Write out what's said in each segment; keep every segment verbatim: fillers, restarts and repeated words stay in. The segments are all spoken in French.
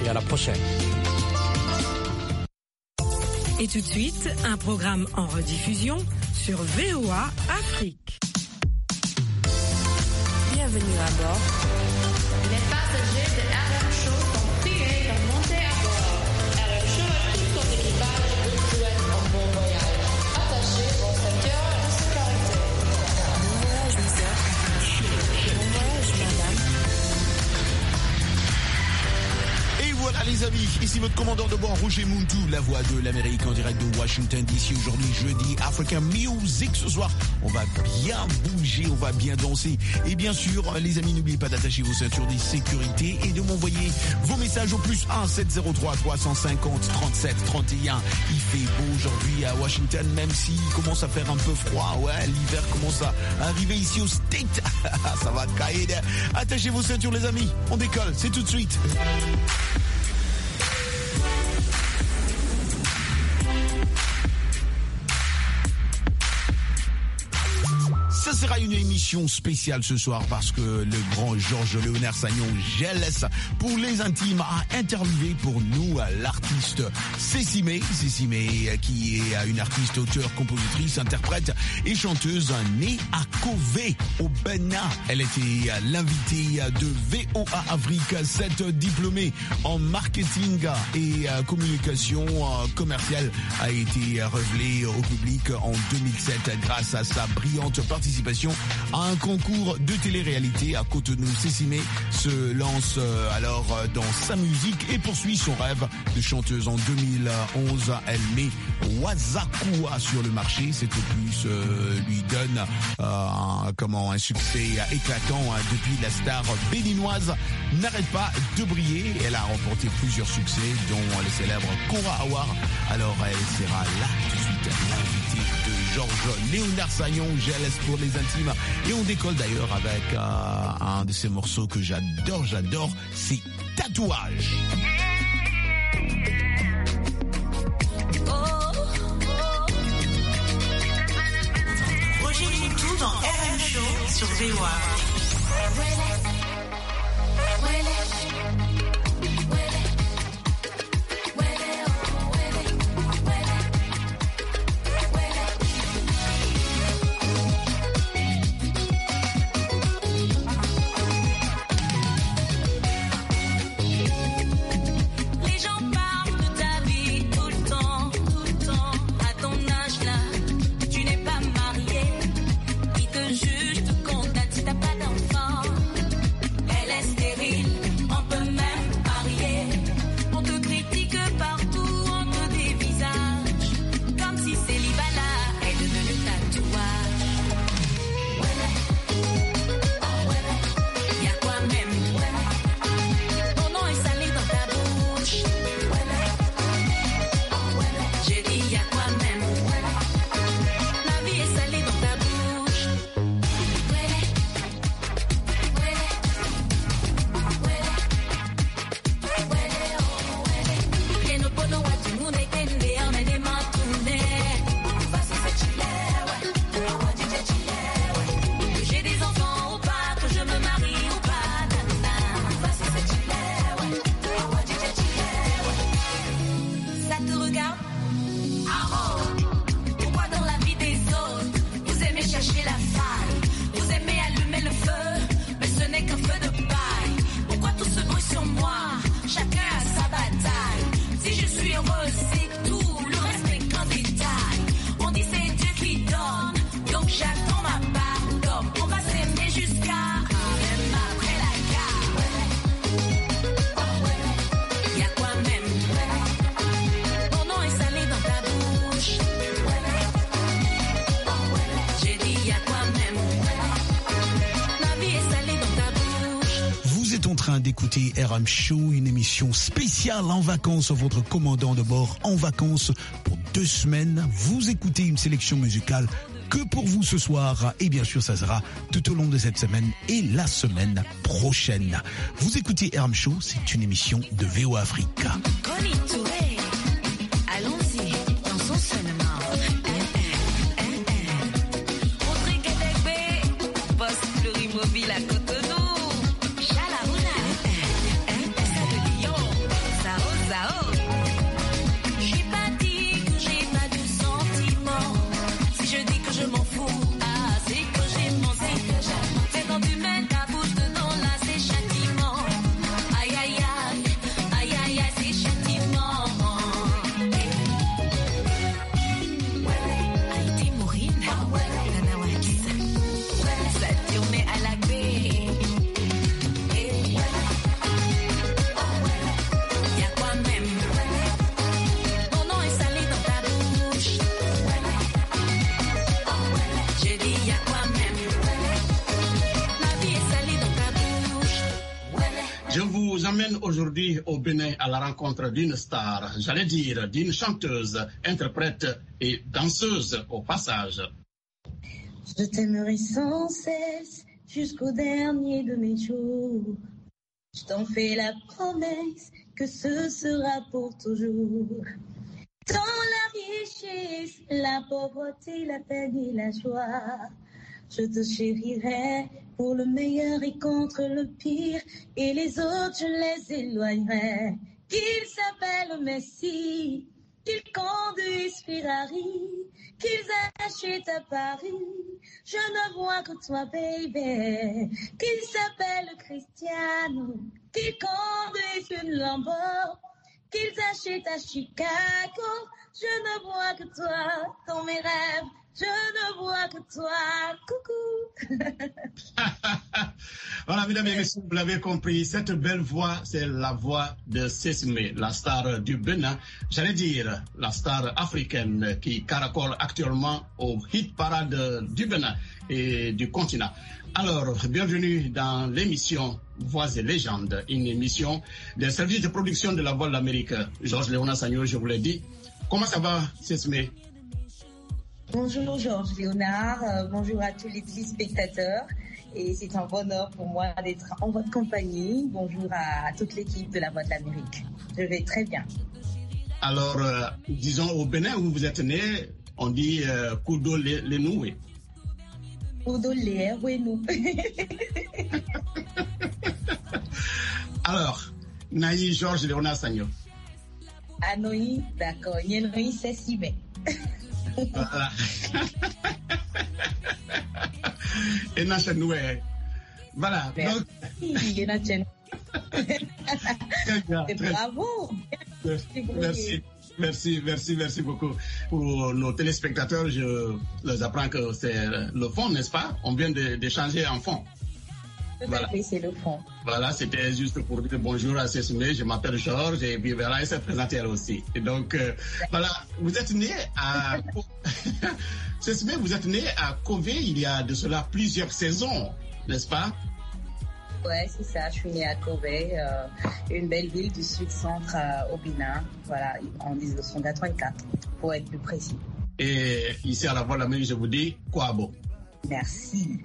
et à la prochaine. Et tout de suite, un programme en rediffusion sur V O A Afrique. Bienvenue à bord. Les passagers de R M Show sont priés de monter à bord. R M Show et tout son équipage vous souhaitent un bon voyage. Attachez vos ceintures de sécurité. Bon voyage, monsieur. Bon voyage, madame. Et voilà les amis, ici votre commandant de bord Roger Muntu, la voix de l'Amérique en direct de Washington D C. Aujourd'hui jeudi African Music. Ce soir on va bien bouger, on va bien danser. Et bien sûr les amis, n'oubliez pas d'attacher vos ceintures de sécurité et de m'envoyer vos messages au plus un sept zéro trois trois cent cinquante trente-sept trente et un. Il fait beau aujourd'hui à Washington, même s'il commence à faire un peu froid. Ouais, l'hiver commence à arriver ici au State. Ça va cailler. Attachez vos ceintures les amis, on décolle, c'est tout de suite. Ça sera une émission spéciale ce soir parce que le grand Georges Léonard Sagnon Gélès pour les intimes a interviewé pour nous l'artiste Cécimé, Cécimé qui est une artiste, auteure, compositrice, interprète et chanteuse née à Kové au Bénin. Elle était l'invitée de V O A Afrique, cette diplômée en marketing et communication commerciale a été révélée au public en deux mille sept grâce à sa brillante participation à un concours de télé-réalité à Cotonou. Cécimé se lance alors dans sa musique et poursuit son rêve de chanteuse. En deux mille onze, elle met Wazakua sur le marché. Cet opus euh, lui donne euh, un, comment, un succès éclatant hein, depuis. La star béninoise n'arrête pas de briller. Elle a remporté plusieurs succès, dont le célèbre Cora Award. Alors elle sera là tout de suite, l'invitée de Georges Léonard Sagnon Gélès pour les intimes. Et on décolle d'ailleurs avec euh, un de ces morceaux que j'adore, j'adore, c'est Tatouage. Roger Muntu dans R M Show sur V O A. Juste qu'on t'a dit t'as pas d'enfant. Elle est stérile. train d'écouter R M Show, une émission spéciale en vacances. Votre commandant de bord en vacances pour deux semaines. Vous écoutez une sélection musicale que pour vous ce soir. Et bien sûr, ça sera tout au long de cette semaine et la semaine prochaine. Vous écoutez R M Show, c'est une émission de V O A Africa. Allons-y, dansons seulement. Rodrigue Degbe, boss Plurimobile à Cotonou. Chalaouna, ça de Lyon, aujourd'hui au Bénin à la rencontre d'une star, j'allais dire d'une chanteuse, interprète et danseuse au passage. Je t'aimerai sans cesse jusqu'au dernier de mes jours. Je t'en fais la promesse que ce sera pour toujours. Dans la richesse, la pauvreté, la peine et la joie, je te chérirai pour le meilleur et contre le pire, et les autres je les éloignerai. Qu'ils s'appellent Messi, qu'ils conduisent Ferrari, qu'ils achètent à Paris, je ne vois que toi, baby. Qu'ils s'appellent Cristiano, qu'ils conduisent une Lambo, qu'ils achètent à Chicago, je ne vois que toi, dans mes rêves, je ne vois que toi, coucou. Voilà, mesdames et messieurs, vous l'avez compris, cette belle voix, c'est la voix de Sessimé, la star du Bénin, j'allais dire la star africaine qui caracole actuellement au hit parade du Bénin et du continent. Alors, bienvenue dans l'émission Voix et légendes, une émission des services de production de la Voix de l'Amérique. Georges Léonard Sagno, je vous l'ai dit. Comment ça va, Sessimé? Bonjour Georges Léonard, euh, bonjour à tous les téléspectateurs. Et c'est un bonheur pour moi d'être en votre compagnie. Bonjour à, à toute l'équipe de la Voix de l'Amérique. Je vais très bien. Alors, euh, disons au Bénin où vous êtes né, on dit euh, Kudo Lenoué. Kudo Lenoué. Alors, Naï Georges Léonard Sagno. Anoï, d'accord. Nienoï Sessimé. Voilà. Et Nachanoué. Voilà. Merci. Donc... Et Nachanoué. Très bien. Et très... bravo. Merci. Merci, merci, merci beaucoup. Pour nos téléspectateurs, je les apprends que c'est le fond, n'est-ce pas? On vient d'échanger en fond. Voilà. C'est le fond. Voilà, c'était juste pour dire bonjour à Sessimé. Je m'appelle Georges et Bivera s'est présentée elle aussi. Et donc, euh, voilà, vous êtes né à... Sessimé, vous êtes né à Kové il y a de cela plusieurs saisons, n'est-ce pas? Ouais, c'est ça. Je suis née à Kové, euh, une belle ville du sud-centre euh, au Bénin. Voilà, en mille neuf cent quatre-vingt-quatre, pour être plus précis. Et ici à la Voix de l'Amérique, je vous dis Kwabo. Merci.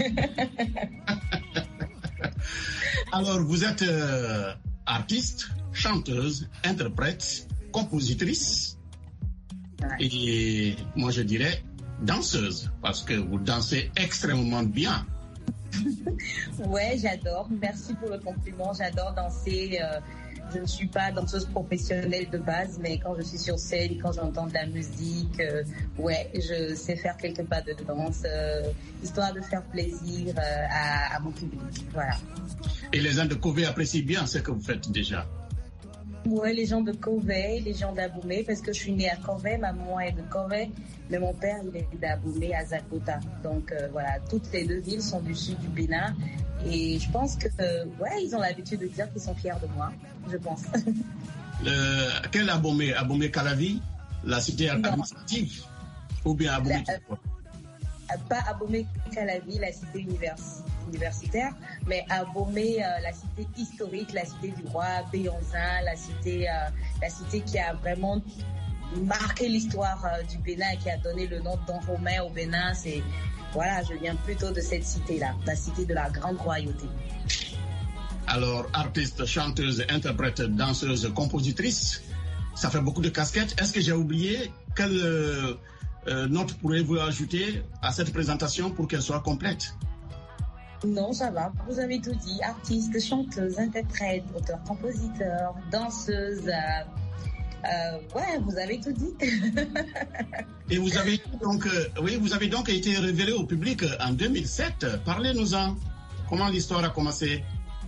Alors, vous êtes euh, artiste, chanteuse, interprète, compositrice Ouais. et moi je dirais danseuse parce que vous dansez extrêmement bien. Ouais, j'adore. Merci pour le compliment. J'adore danser. Euh, je ne suis pas danseuse professionnelle de base, mais quand je suis sur scène, quand j'entends de la musique, euh, ouais, je sais faire quelques pas de danse, euh, histoire de faire plaisir euh, à, à mon public. Voilà. Et les gens de Kové apprécient bien ce que vous faites déjà. Ouais, les gens de Kové, les gens d'Aboumé, parce que je suis née à Kové, ma maman est de Kové, mais mon père, il est d'Aboumé, à Zakota. Donc euh, voilà, toutes les deux villes sont du sud du Bénin. Et je pense que, euh, ouais, ils ont l'habitude de dire qu'ils sont fiers de moi, je pense. Euh, quel Abomey? Abomey Calavi, la cité administrative? Ou bien Abomey? La, euh, pas Abomey Calavi, la cité univers, universitaire, mais Abomey, euh, la cité historique, la cité du roi Béonzin, la cité, euh, la cité qui a vraiment marqué l'histoire euh, du Bénin et qui a donné le nom de Don Romain au Bénin. C'est Voilà, je viens plutôt de cette cité-là, la cité de la grande royauté. Alors, artiste, chanteuse, interprète, danseuse, compositrice, ça fait beaucoup de casquettes. Est-ce que j'ai oublié? Quelle euh, euh, note pourriez-vous ajouter à cette présentation pour qu'elle soit complète? Non, ça va. Vous avez tout dit. Artiste, chanteuse, interprète, auteur, compositeur, danseuse... Euh... Euh, ouais, vous avez tout dit. Et vous avez donc, euh, oui, vous avez donc été révélé au public en deux mille sept. Parlez-nous-en. Comment l'histoire a commencé?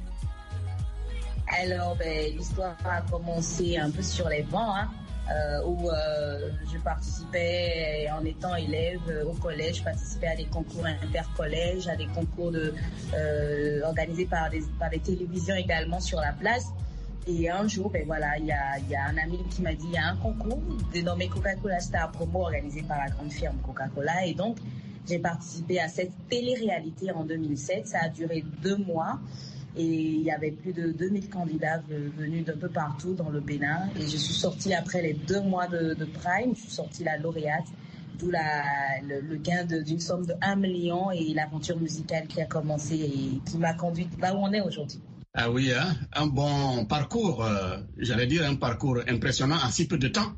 Alors, ben, l'histoire a commencé un peu sur les bancs, hein, euh, où euh, je participais en étant élève au collège. Je participais à des concours intercollèges, à des concours de, euh, organisés par des, par des télévisions également sur la place. Et un jour, ben voilà, il y a, y a un ami qui m'a dit il y a un concours dénommé Coca-Cola Star Promo organisé par la grande firme Coca-Cola. Et donc, j'ai participé à cette télé-réalité en deux mille sept. Ça a duré deux mois. Et il y avait plus de deux mille candidats venus d'un peu partout dans le Bénin. Et je suis sortie après les deux mois de, de Prime, je suis sortie la lauréate, d'où la, le, le gain de, d'une somme de un million et l'aventure musicale qui a commencé et qui m'a conduite là où on est aujourd'hui. Ah oui, hein? Un bon parcours, euh, j'allais dire un parcours impressionnant en si peu de temps.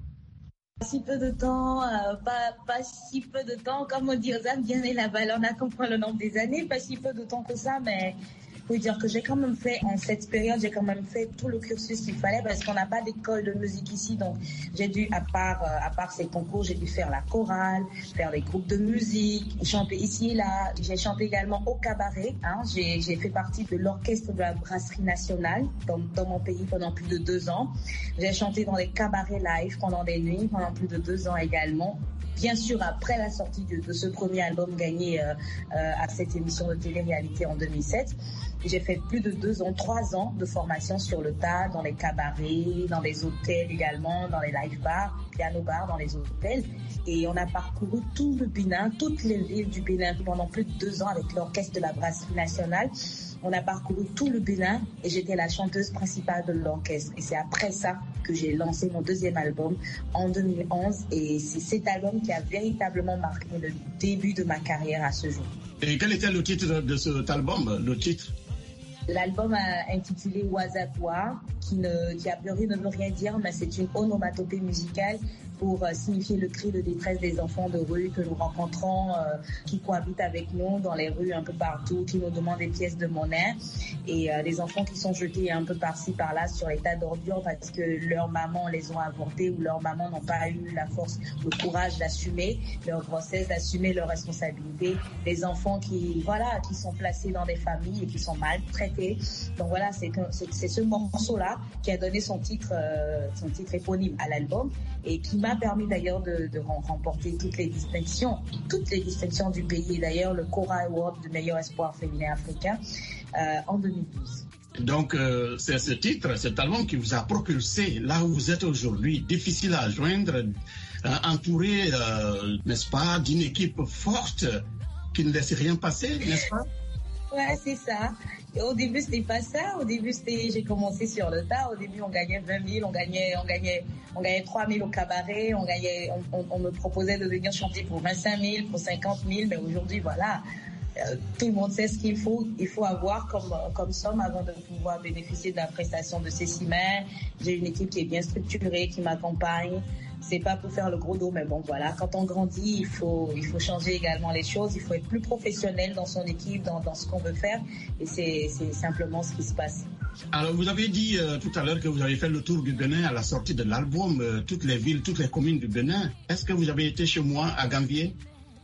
Si peu de temps, euh, pas, pas si peu de temps, comme on dit aux âmes, bien et la valeur, on a compris le nombre des années, pas si peu de temps que ça, mais il faut dire que j'ai quand même fait, en cette période, j'ai quand même fait tout le cursus qu'il fallait parce qu'on n'a pas d'école de musique ici, donc j'ai dû, à part, euh, à part ces concours, j'ai dû faire la chorale, faire des groupes de musique, chanter ici et là. J'ai chanté également au cabaret, hein. j'ai, j'ai fait partie de l'orchestre de la brasserie nationale dans, dans mon pays pendant plus de deux ans. J'ai chanté dans des cabarets live pendant des nuits, pendant plus de deux ans également. Bien sûr, après la sortie de, de ce premier album gagné euh, euh, à cette émission de télé-réalité en deux mille sept, j'ai fait plus de deux ans, trois ans de formation sur le tas, dans les cabarets, dans les hôtels également, dans les live bars, piano bars, dans les hôtels. Et on a parcouru tout le Bénin, toutes les villes du Bénin pendant plus de deux ans avec l'orchestre de la brasserie nationale. On a parcouru tout le Bénin et j'étais la chanteuse principale de l'orchestre. Et c'est après ça que j'ai lancé mon deuxième album en deux mille onze. Et c'est cet album qui a véritablement marqué le début de ma carrière à ce jour. Et quel était le titre de cet album, le titre? L'album a intitulé Wazakwa, qui, ne, qui a priori ne veut rien dire, mais c'est une onomatopée musicale pour euh, signifier le cri de détresse des enfants de rue que nous rencontrons, euh, qui cohabitent avec nous dans les rues un peu partout, qui nous demandent des pièces de monnaie, et euh, des enfants qui sont jetés un peu par-ci par-là sur les tas d'ordures parce que leurs mamans les ont avortés ou leurs mamans n'ont pas eu la force, le courage d'assumer leur grossesse, d'assumer leurs responsabilités. Des enfants qui, voilà, qui sont placés dans des familles et qui sont maltraités. Donc voilà, c'est, c'est, c'est ce morceau-là qui a donné son titre, euh, son titre éponyme à l'album et qui m'a permis d'ailleurs de, de remporter toutes les distinctions, toutes les distinctions du pays. Et d'ailleurs, le Cora Award de meilleur espoir féminin africain euh, en deux mille douze. Donc, euh, c'est ce titre, cet album qui vous a propulsé là où vous êtes aujourd'hui, difficile à joindre, euh, entouré, euh, n'est-ce pas, d'une équipe forte qui ne laisse rien passer, n'est-ce pas? Ouais, c'est ça. Et au début, c'était pas ça. Au début, c'était, j'ai commencé sur le tas. Au début, on gagnait vingt mille, on gagnait, on gagnait, on gagnait trois mille au cabaret, on gagnait, on, on, on me proposait de venir chanter pour vingt-cinq mille, pour cinquante mille, mais aujourd'hui, voilà. Euh, tout le monde sait ce qu'il faut, il faut avoir comme, comme somme avant de pouvoir bénéficier de la prestation de Cécimé. J'ai une équipe qui est bien structurée, qui m'accompagne. C'est pas pour faire le gros dos, mais bon, voilà. Quand on grandit, il faut, il faut changer également les choses. Il faut être plus professionnel dans son équipe, dans, dans ce qu'on veut faire. Et c'est, c'est simplement ce qui se passe. Alors, vous avez dit euh, tout à l'heure que vous avez fait le tour du Bénin à la sortie de l'album, euh, toutes les villes, toutes les communes du Bénin. Est-ce que vous avez été chez moi à Gambier?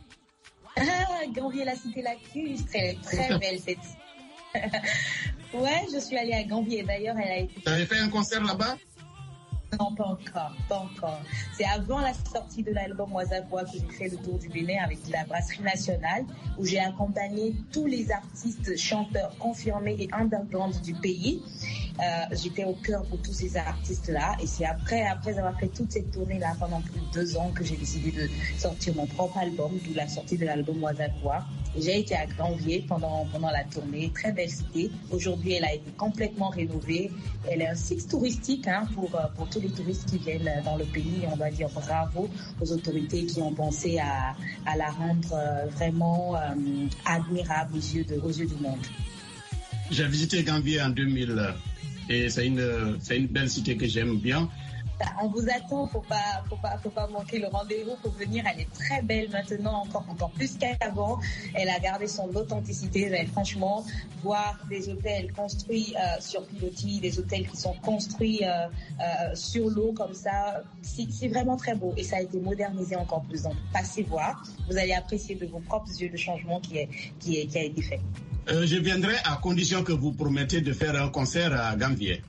Ah, Gambier, la cité lacustre, très, très belle cette. Ouais, je suis allée à Gambier. D'ailleurs, elle a été. Vous avez fait un concert là-bas? Non, pas encore, pas encore. C'est avant la sortie de l'album Wazakwa que j'ai fait le tour du Bénin avec la brasserie nationale, où j'ai accompagné tous les artistes, chanteurs confirmés et underground du pays. Euh, j'étais au cœur pour tous ces artistes-là, et c'est après, après avoir fait toute cette tournée-là pendant plus de deux ans que j'ai décidé de sortir mon propre album, d'où la sortie de l'album Wazakwa. Et j'ai été à Gambier pendant, pendant la tournée, très belle cité. Aujourd'hui, elle a été complètement rénovée. Elle est un site touristique hein, pour, pour tous les touristes qui viennent dans le pays. On va dire bravo aux autorités qui ont pensé à, à la rendre vraiment euh, admirable aux yeux, de, aux yeux du monde. J'ai visité Gambier en deux mille et c'est une, c'est une belle cité que j'aime bien. On vous attend, faut pas, faut pas, faut pas manquer le rendez-vous pour venir. Elle est très belle maintenant, encore, encore plus qu'avant. Elle a gardé son authenticité. Mais franchement, voir des hôtels construits euh, sur pilotis, des hôtels qui sont construits euh, euh, sur l'eau comme ça, c'est, c'est vraiment très beau. Et ça a été modernisé encore plus. Donc, passez voir. Vous allez apprécier de vos propres yeux le changement qui est, qui est, qui a été fait. Euh, je viendrai à condition que vous promettez de faire un concert à Gambier.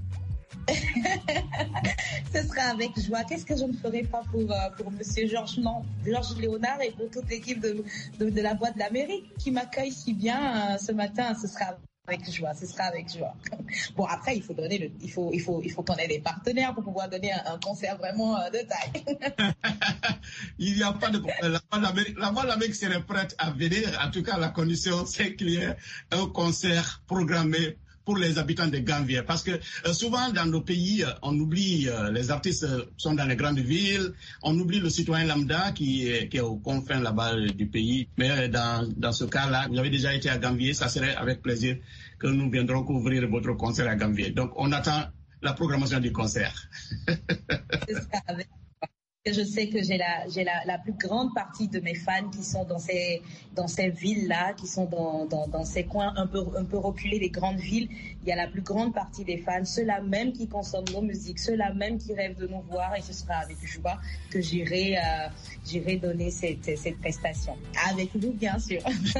Ce sera avec joie. Qu'est-ce que je ne ferai pas pour, euh, pour Monsieur Georges, non, Georges Léonard et pour toute l'équipe de, de, de la Voix de l'Amérique qui m'accueille si bien euh, ce matin. Ce sera avec joie. Ce sera avec joie. Bon, après, il faut donner le, il faut, il faut, il faut qu'on ait des partenaires pour pouvoir donner un, un concert vraiment euh, de taille. Il n'y a pas de problème. La Voix de l'Amérique, la Voix de l'Amérique serait prête à venir. En tout cas, la condition, c'est qu'il y ait un concert programmé pour les habitants de Gambier? Parce que euh, souvent dans nos pays, euh, on oublie, euh, les artistes euh, sont dans les grandes villes, on oublie le citoyen lambda qui est, qui est aux confins là-bas euh, du pays. Mais euh, dans, dans ce cas-là, vous avez déjà été à Gambier, ça serait avec plaisir que nous viendrons couvrir votre concert à Gambier. Donc on attend la programmation du concert. C'est ça, avec... Je sais que j'ai la, j'ai la, la plus grande partie de mes fans qui sont dans ces, dans ces villes-là, qui sont dans, dans, dans ces coins un peu, un peu reculés des grandes villes. Il y a la plus grande partie des fans, ceux-là même qui consomment nos musiques, ceux-là même qui rêvent de nous voir, et ce sera avec joie que j'irai, euh, j'irai donner cette, cette prestation. Avec vous, bien sûr.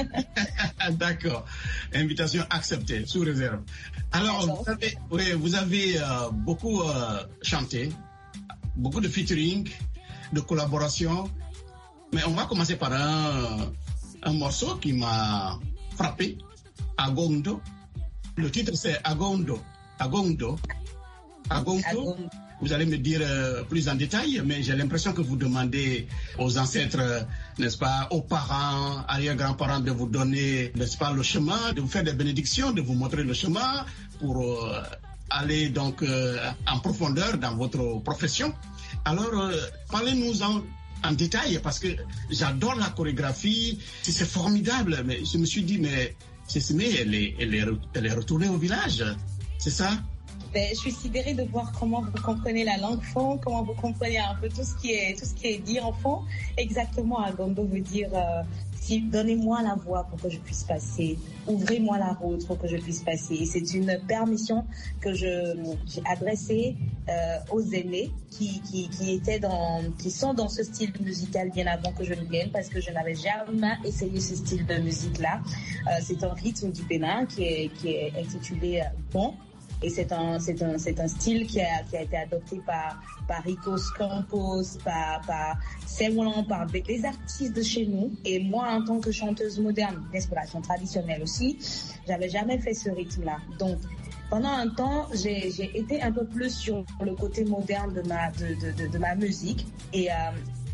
D'accord. Invitation acceptée, sous réserve. Alors, vous avez, oui, vous avez euh, beaucoup euh, chanté, beaucoup de featuring, de collaboration, mais on va commencer par un, un morceau qui m'a frappé, Agondo. Le titre c'est Agondo. Agondo. Agondo. Agondo. Vous allez me dire euh, plus en détail, mais j'ai l'impression que vous demandez aux ancêtres, euh, n'est-ce pas, aux parents, arrière-grands-parents de vous donner, n'est-ce pas, le chemin, de vous faire des bénédictions, de vous montrer le chemin pour euh, aller donc euh, en profondeur dans votre profession. Alors, euh, parlez-nous en, en détail, parce que j'adore la chorégraphie, c'est formidable, mais je me suis dit, mais Sesime, elle est, elle est, elle est retournée au village, c'est ça? Ben, je suis sidérée de voir comment vous comprenez la langue fond, comment vous comprenez un peu tout ce qui est, tout ce qui est dit en fond. Exactement, Agondo veut dire... Euh, Si, donnez-moi la voie pour que je puisse passer. Ouvrez-moi la route pour que je puisse passer. C'est une permission que je, j'ai adressée euh, aux aînés qui, qui, qui étaient dans, qui sont dans ce style musical bien avant que je ne vienne, parce que je n'avais jamais essayé ce style de musique-là. Euh, c'est un rythme du Bénin qui est, qui est intitulé euh, Bon. Et c'est un, c'est un, c'est un style qui a, qui a été adopté par, par Ricos Campos, par, par Sewon, par des artistes de chez nous. Et moi, en tant que chanteuse moderne, d'inspiration traditionnelle aussi, j'avais jamais fait ce rythme-là. Donc, pendant un temps, j'ai, j'ai été un peu plus sur le côté moderne de ma, de, de, de, de ma musique. Et, euh,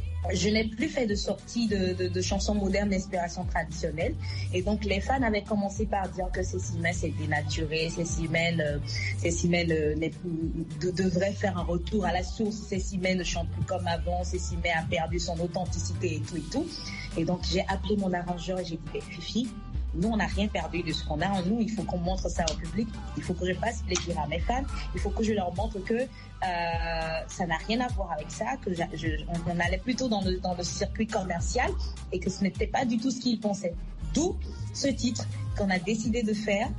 je n'ai plus fait de sortie de, de, de chansons modernes d'inspiration traditionnelle. Et donc, les fans avaient commencé par dire que Sesime s'est dénaturée, Sesime, euh, Sesime euh, de, devrait faire un retour à la source, Sesime ne chante plus comme avant, Sesime a perdu son authenticité et tout et tout. Et donc, j'ai appelé mon arrangeur et j'ai dit, Fifi, nous, on n'a rien perdu de ce qu'on a en nous. Il faut qu'on montre ça au public. Il faut que je fasse plaisir à mes fans. Il faut que je leur montre que euh, ça n'a rien à voir avec ça, que je, je, on, on allait plutôt dans le, dans le circuit commercial et que ce n'était pas du tout ce qu'ils pensaient. D'où ce titre qu'on a décidé de faire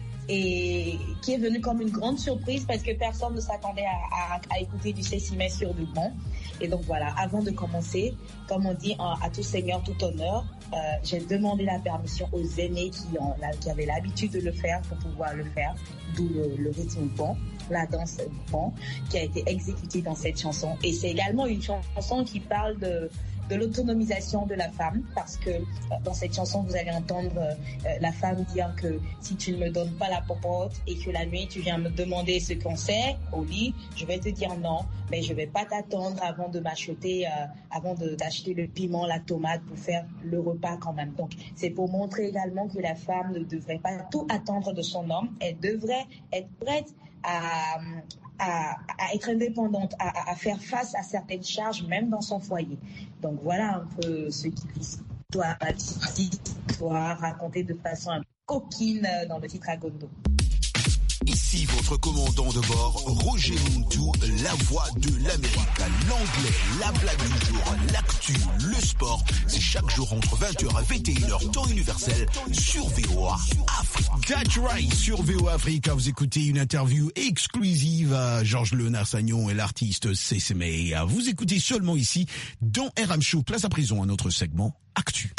et qui est venu comme une grande surprise parce que personne ne s'attendait à, à, à écouter du Sesime sur du bon. Et donc voilà, avant de commencer, comme on dit, à tout seigneur, tout honneur, euh, j'ai demandé la permission aux aînés qui, ont, qui avaient l'habitude de le faire pour pouvoir le faire, d'où le, le rythme bon, la danse bon, qui a été exécutée dans cette chanson. Et c'est également une chanson qui parle de... de l'autonomisation de la femme, parce que euh, dans cette chanson, vous allez entendre euh, la femme dire que si tu ne me donnes pas la popote et que la nuit, tu viens me demander ce qu'on sait au lit, je vais te dire non, mais je vais pas t'attendre avant de m'acheter, euh, avant de, d'acheter le piment, la tomate pour faire le repas quand même. Donc, c'est pour montrer également que la femme ne devrait pas tout attendre de son homme, elle devrait être prête à... À, à être indépendante, à, à faire face à certaines charges, même dans son foyer. Donc voilà un peu ce qui doit histoire raconter de façon un peu coquine dans le titre Agondo. Ici votre commandant de bord, Roger Muntu, la voix de l'Amérique, l'anglais, la blague du jour, l'actu, le sport. C'est chaque jour entre vingt heures et vingt et une heures, temps universel, sur V O A Afrique. That's right, sur V O A Afrique, vous écoutez une interview exclusive à Georges Léonard Sagnon et l'artiste Sesime. Vous écoutez seulement ici, dans R M Show. Place à présent à notre segment Actu.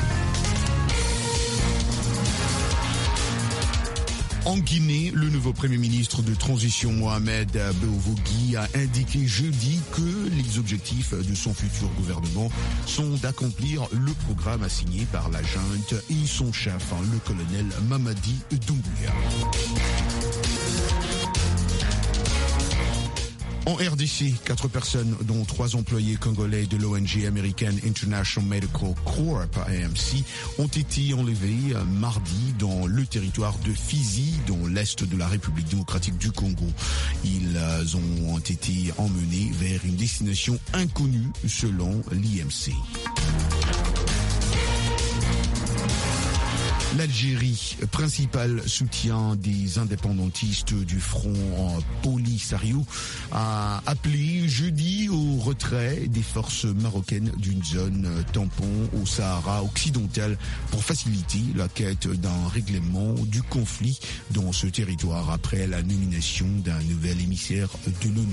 En Guinée, le nouveau Premier ministre de transition Mohamed Bouvougui a indiqué jeudi que les objectifs de son futur gouvernement sont d'accomplir le programme assigné par la junte et son chef, le colonel Mamadi Doumbouya. En R D C, quatre personnes, dont trois employés congolais de l'O N G américaine International Medical Corp, A M C, ont été enlevés mardi dans le territoire de Fizi, dans l'est de la République démocratique du Congo. Ils ont été emmenés vers une destination inconnue selon l'I M C. L'Algérie, principal soutien des indépendantistes du Front Polisario, a appelé jeudi au retrait des forces marocaines d'une zone tampon au Sahara occidental pour faciliter la quête d'un règlement du conflit dans ce territoire après la nomination d'un nouvel émissaire de l'ONU.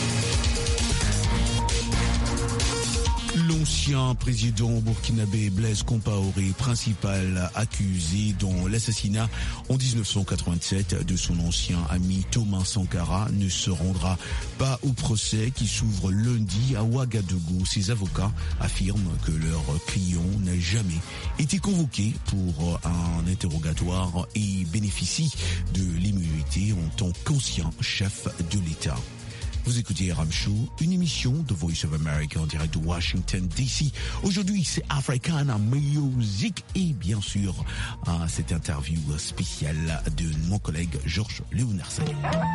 L'ancien président burkinabé Blaise Compaoré, principal accusé dans l'assassinat en dix-neuf cent quatre-vingt-sept de son ancien ami Thomas Sankara, ne se rendra pas au procès qui s'ouvre lundi à Ouagadougou. Ses avocats affirment que leur client n'a jamais été convoqué pour un interrogatoire et bénéficie de l'immunité en tant qu'ancien chef de l'État. Vous écoutez Ram Show, une émission de Voice of America en direct de Washington D C. Aujourd'hui, c'est Africana Music et bien sûr, euh, cette interview spéciale de mon collègue Georges Léonard Sagnon.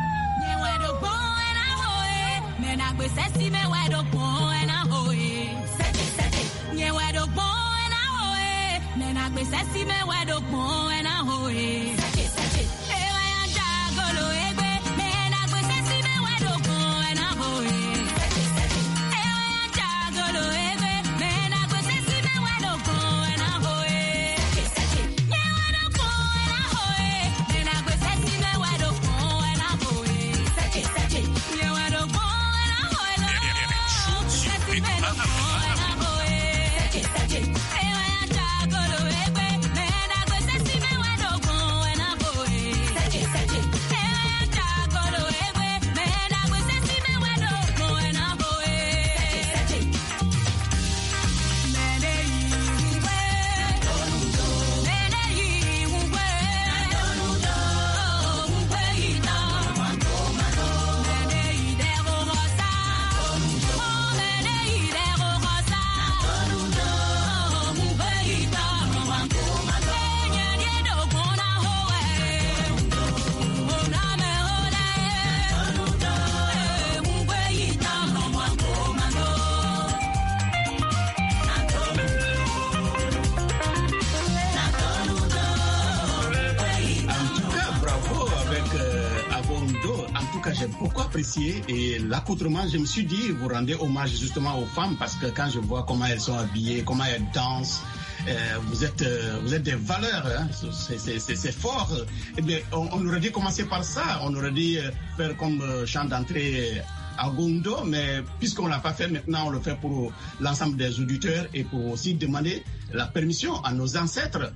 J'ai beaucoup apprécié et l'accoutrement, je me suis dit, vous rendez hommage justement aux femmes parce que quand je vois comment elles sont habillées, comment elles dansent, euh, vous êtes euh, vous êtes des valeurs, hein, c'est fort. Eh bien, on, on aurait dû commencer par ça, on aurait dû faire comme euh, chant d'entrée à Gondo, mais puisqu'on ne l'a pas fait, maintenant on le fait pour l'ensemble des auditeurs et pour aussi demander la permission à nos ancêtres.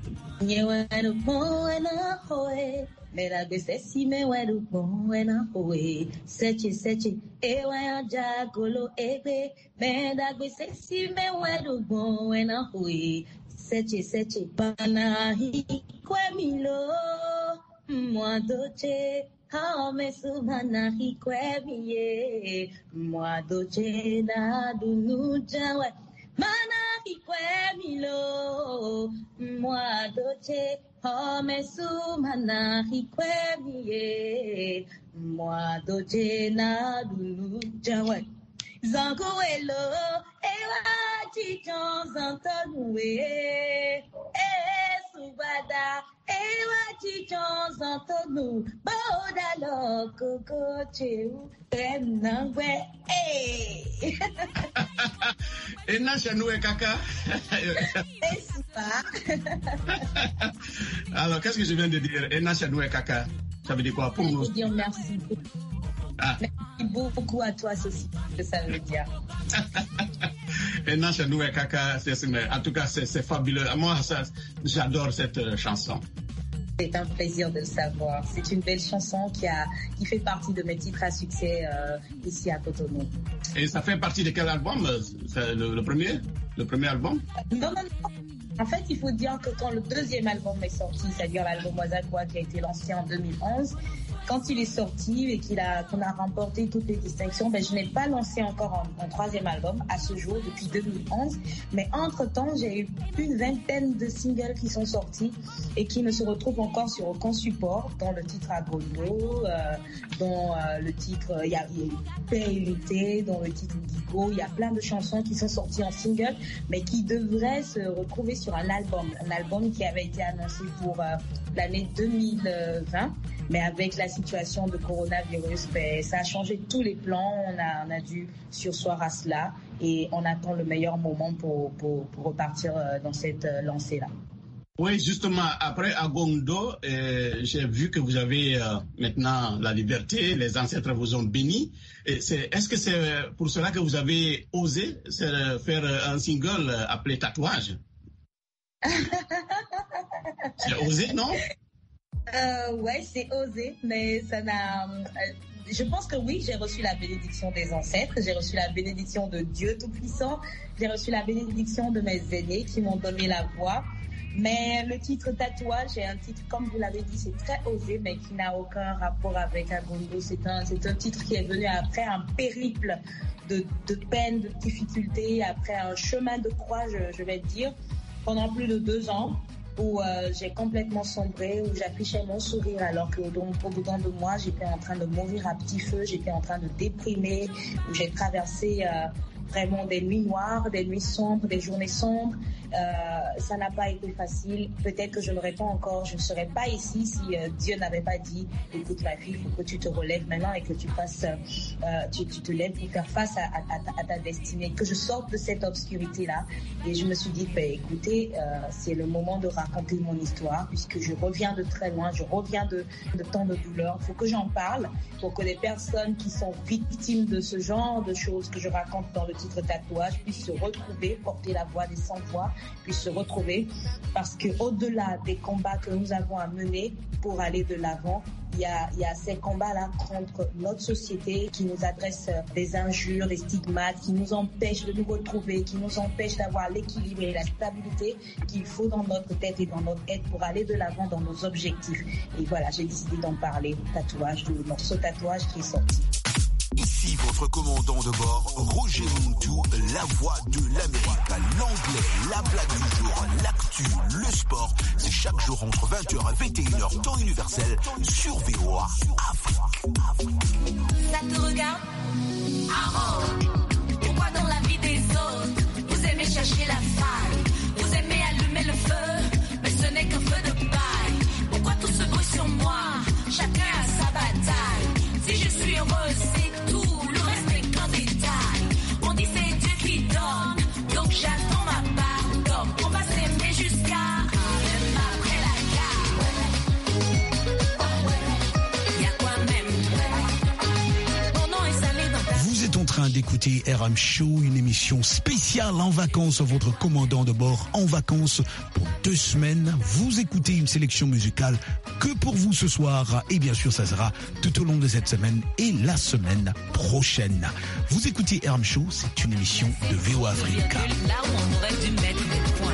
Me la gbèsè sí mẹ́wàá ẹ̀dùnkùn ẹ̀nà òwe sẹ́chì sẹ́chì ẹ̀wà ọjà gòlò ẹgbẹ́ mẹ́ẹ̀dá gbèsè sí mẹ́wàá ẹ̀dùnkùn ẹ̀nà òwe sẹ́chì sẹ́chì bànà ìkwẹ́mi ló mọ́àdóche ọmẹ́sù bànà ìkwẹ́mi yé mọ́àdóche nàdùnú jáwé bànà ìkwẹ́mi ló mọ́àdóche. Oh, me sumana hikwemiye moi doje na dulu jawa zangoelo ewa chichon zantonwe e subada ewa chichon zantonu boda lo koko cheu tenangwe eh Ena Chanoué Kaka. Alors, qu'est-ce que je viens de dire? Ena Chanoué Kaka. Ça veut dire quoi pour nous? Dire merci beaucoup. Ah. Merci beaucoup à toi, ceci que ça veut dire. Ena Chanoué Kaka, en tout cas, c'est fabuleux. Moi, j'adore cette chanson. C'est un plaisir de le savoir. C'est une belle chanson qui, a, qui fait partie de mes titres à succès euh, ici à Cotonou. Et ça fait partie de quel album? Le, le premier? Le premier album? Non, non, non. En fait, il faut dire que quand le deuxième album est sorti, c'est-à-dire l'album Wazakwa qui a été lancé en deux mille onze, quand il est sorti et qu'il a, qu'on a remporté toutes les distinctions, ben, je n'ai pas lancé encore un, un troisième album à ce jour depuis deux mille onze. Mais entre-temps, j'ai eu une vingtaine de singles qui sont sortis et qui ne se retrouvent encore sur aucun support, dont le titre Agondo, euh, dont euh, le titre il y a, y a Paix et Unité, dont le titre Digo. Il y a plein de chansons qui sont sorties en single, mais qui devraient se retrouver sur un album. Un album qui avait été annoncé pour euh, l'année deux mille vingt. Mais avec la situation de coronavirus, ben, ça a changé tous les plans. On a, on a dû surseoir à cela et on attend le meilleur moment pour, pour, pour repartir dans cette lancée-là. Oui, justement, après Agondo, euh, j'ai vu que vous avez euh, maintenant la liberté, les ancêtres vous ont béni. Et c'est, est-ce que c'est pour cela que vous avez osé faire un single appelé Tatouage? C'est osé, non? Euh, ouais, c'est osé, mais ça n'a. Euh, je pense que oui, j'ai reçu la bénédiction des ancêtres, j'ai reçu la bénédiction de Dieu Tout-Puissant, j'ai reçu la bénédiction de mes aînés qui m'ont donné la voix. Mais le titre Tatouage est un titre, comme vous l'avez dit, c'est très osé, mais qui n'a aucun rapport avec Agondo. C'est un, c'est un titre qui est venu après un périple de, de peine, de difficultés, après un chemin de croix, je, je vais dire, pendant plus de deux ans. Où euh, j'ai complètement sombré, où j'affichais mon sourire alors que au dedans de moi, j'étais en train de mourir à petit feu, j'étais en train de déprimer, où j'ai traversé euh, vraiment des nuits noires, des nuits sombres, des journées sombres. Euh, ça n'a pas été facile. Peut-être que je n'aurais pas encore, je ne serais pas ici si euh, Dieu n'avait pas dit, écoute ma fille, il faut que tu te relèves maintenant et que tu fasses, euh, tu, tu te lèves pour faire face à, à, à ta destinée, que je sorte de cette obscurité-là. Et je me suis dit, bah, écoutez, euh, c'est le moment de raconter mon histoire puisque je reviens de très loin, je reviens de, de tant de douleurs. Il faut que j'en parle pour que les personnes qui sont victimes de ce genre de choses que je raconte dans le titre Tatouage puissent se retrouver, porter la voix des sans-voix, puissent se retrouver, parce que au-delà des combats que nous avons à mener pour aller de l'avant, il y a, il y a ces combats-là contre notre société qui nous adresse des injures, des stigmates, qui nous empêchent de nous retrouver, qui nous empêchent d'avoir l'équilibre et la stabilité qu'il faut dans notre tête et dans notre être pour aller de l'avant dans nos objectifs. Et voilà, j'ai décidé d'en parler, tatouage, du morceau Tatouage qui est sorti. Ici votre commandant de bord, Roger Montou, la voix de l'Amérique, l'anglais, la blague du jour, l'actu, le sport. C'est chaque jour entre vingt heures et vingt et une heures temps universel sur V O A Afrique. Ça te regarde? Arrête. Pourquoi dans la vie des autres, vous aimez chercher la faille, vous aimez allumer le feu, mais ce n'est qu'un feu de paille. Pourquoi tout ce bruit sur moi? Chacun a sa bataille. Si je suis heureuse, c'est tout, le reste n'est qu'un détail. On dit c'est Dieu qui donne, donc j'attends ma part d'homme. On va s'aimer jusqu'à même après la gare. Y'a quoi même? Mon nom est salé dans ta... Vous êtes en train d'écouter R M Show, une émission spéciale en vacances. Votre commandant de bord en vacances pour deux semaines. Vous écoutez une sélection musicale que pour vous ce soir. Et bien sûr, ça sera tout au long de cette semaine et la semaine prochaine. Vous écoutez R M Show, c'est une émission de V O A Afrique. Là où on aurait dû mettre les points.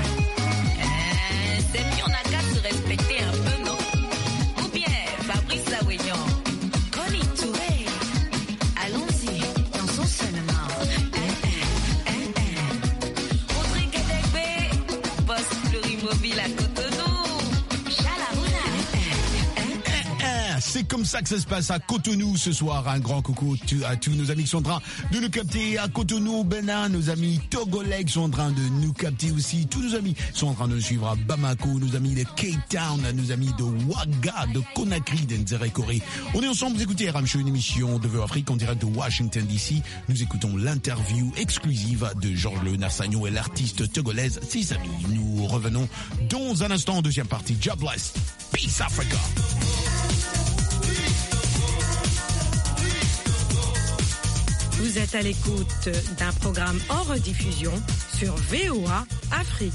Euh, c'est mieux, on a qu'à se respecter un peu, non? Ou bien, Fabrice Laouignon, Connie Touré, allons-y, dansons seulement. Eh, eh, eh, eh. Rodrigue Degbe, Poste Plurimobile à Cotonou, Chalabouna. C'est comme ça que ça se passe à Cotonou ce soir. Un grand coucou à tous nos amis qui sont en train de nous capter à Cotonou, au Bénin. Nos amis togolais qui sont en train de nous capter aussi. Tous nos amis sont en train de nous suivre à Bamako. Nos amis de Cape Town, nos amis de Ouaga, de Conakry, d'Nzérékoré. On est ensemble, vous écoutez R M Show, une émission de V O A Afrique en direct de Washington D C. Nous écoutons l'interview exclusive de Georges Léonard Sagnon et l'artiste togolaise Sisami. Nous revenons dans un instant en deuxième partie. Jobless. Peace Africa. Vous êtes à l'écoute d'un programme en rediffusion sur V O A Afrique.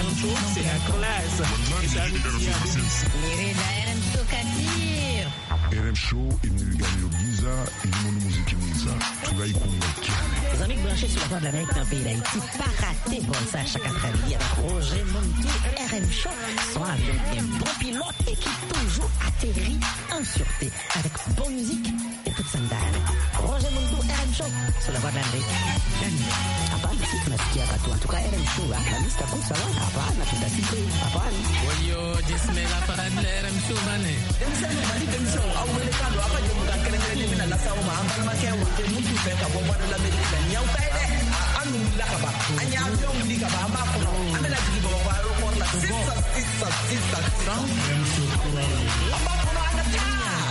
Les R M Show imeniligania giza ilimoni muziki mwiza tunaikumbwa kiane. Les amis branchés sur la voie de l'Amérique dans le pays d'Haïti, pas raté pour ça chaque après-midi avec Roger Montou, R M Show, son avion bien bon pilote et qui toujours atterrit en sûreté avec bonne musique et toute sandale. Roger Montou, R M Show, sur la voie de l'Amérique. Hapana, si tunasikia watu en tout cas R M Show, la lista kwa sawa, hapana, tutasikia, hapana. Wayo, jismela parade la R M Show bane. Demsema bali demsema au welekano hapa jemuka kelele mina la sawa amba na makewa te mutu fe ka bomba de l'Amérique ni au taide anu la ka ba anya avion ndi ka ba amba ko amela di bo ba aéroport la six six six six amba ko ana ta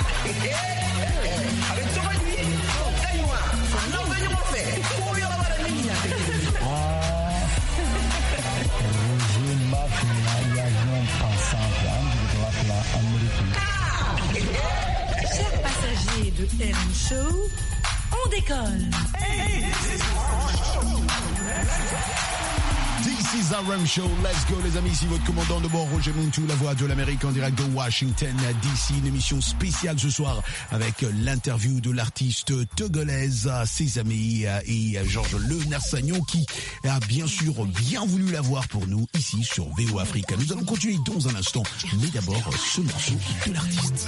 avec tout va lui aywa non venez moi faire pour yo la bara ni ya Chers passagers de R M Show, on décolle. This is R M Show, let's go les amis, ici votre commandant de bord Roger Montou, la voix de l'Amérique en direct de Washington D C, une émission spéciale ce soir avec l'interview de l'artiste togolaise Sésame et Georges Le Nersagnon qui a bien sûr bien voulu la voir pour nous ici sur V O Africa. Nous allons continuer dans un instant, mais d'abord ce morceau de l'artiste.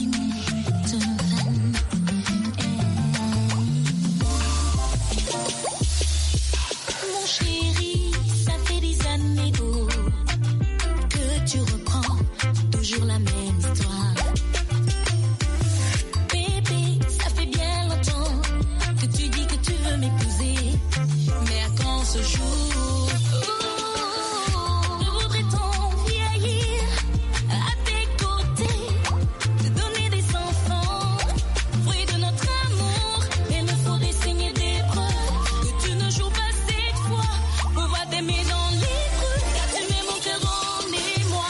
Toujours la même histoire. Bébé, ça fait bien longtemps que tu dis que tu veux m'épouser. Mais à quand ce jour? Oh, je voudrais tant vieillir à tes côtés, te donner des enfants, fruit de notre amour. Mais me faudrait signer des preuves que tu ne joues pas cette fois. Pouvoir t'aimer dans les rues, car tu mets mon cœur en émoi.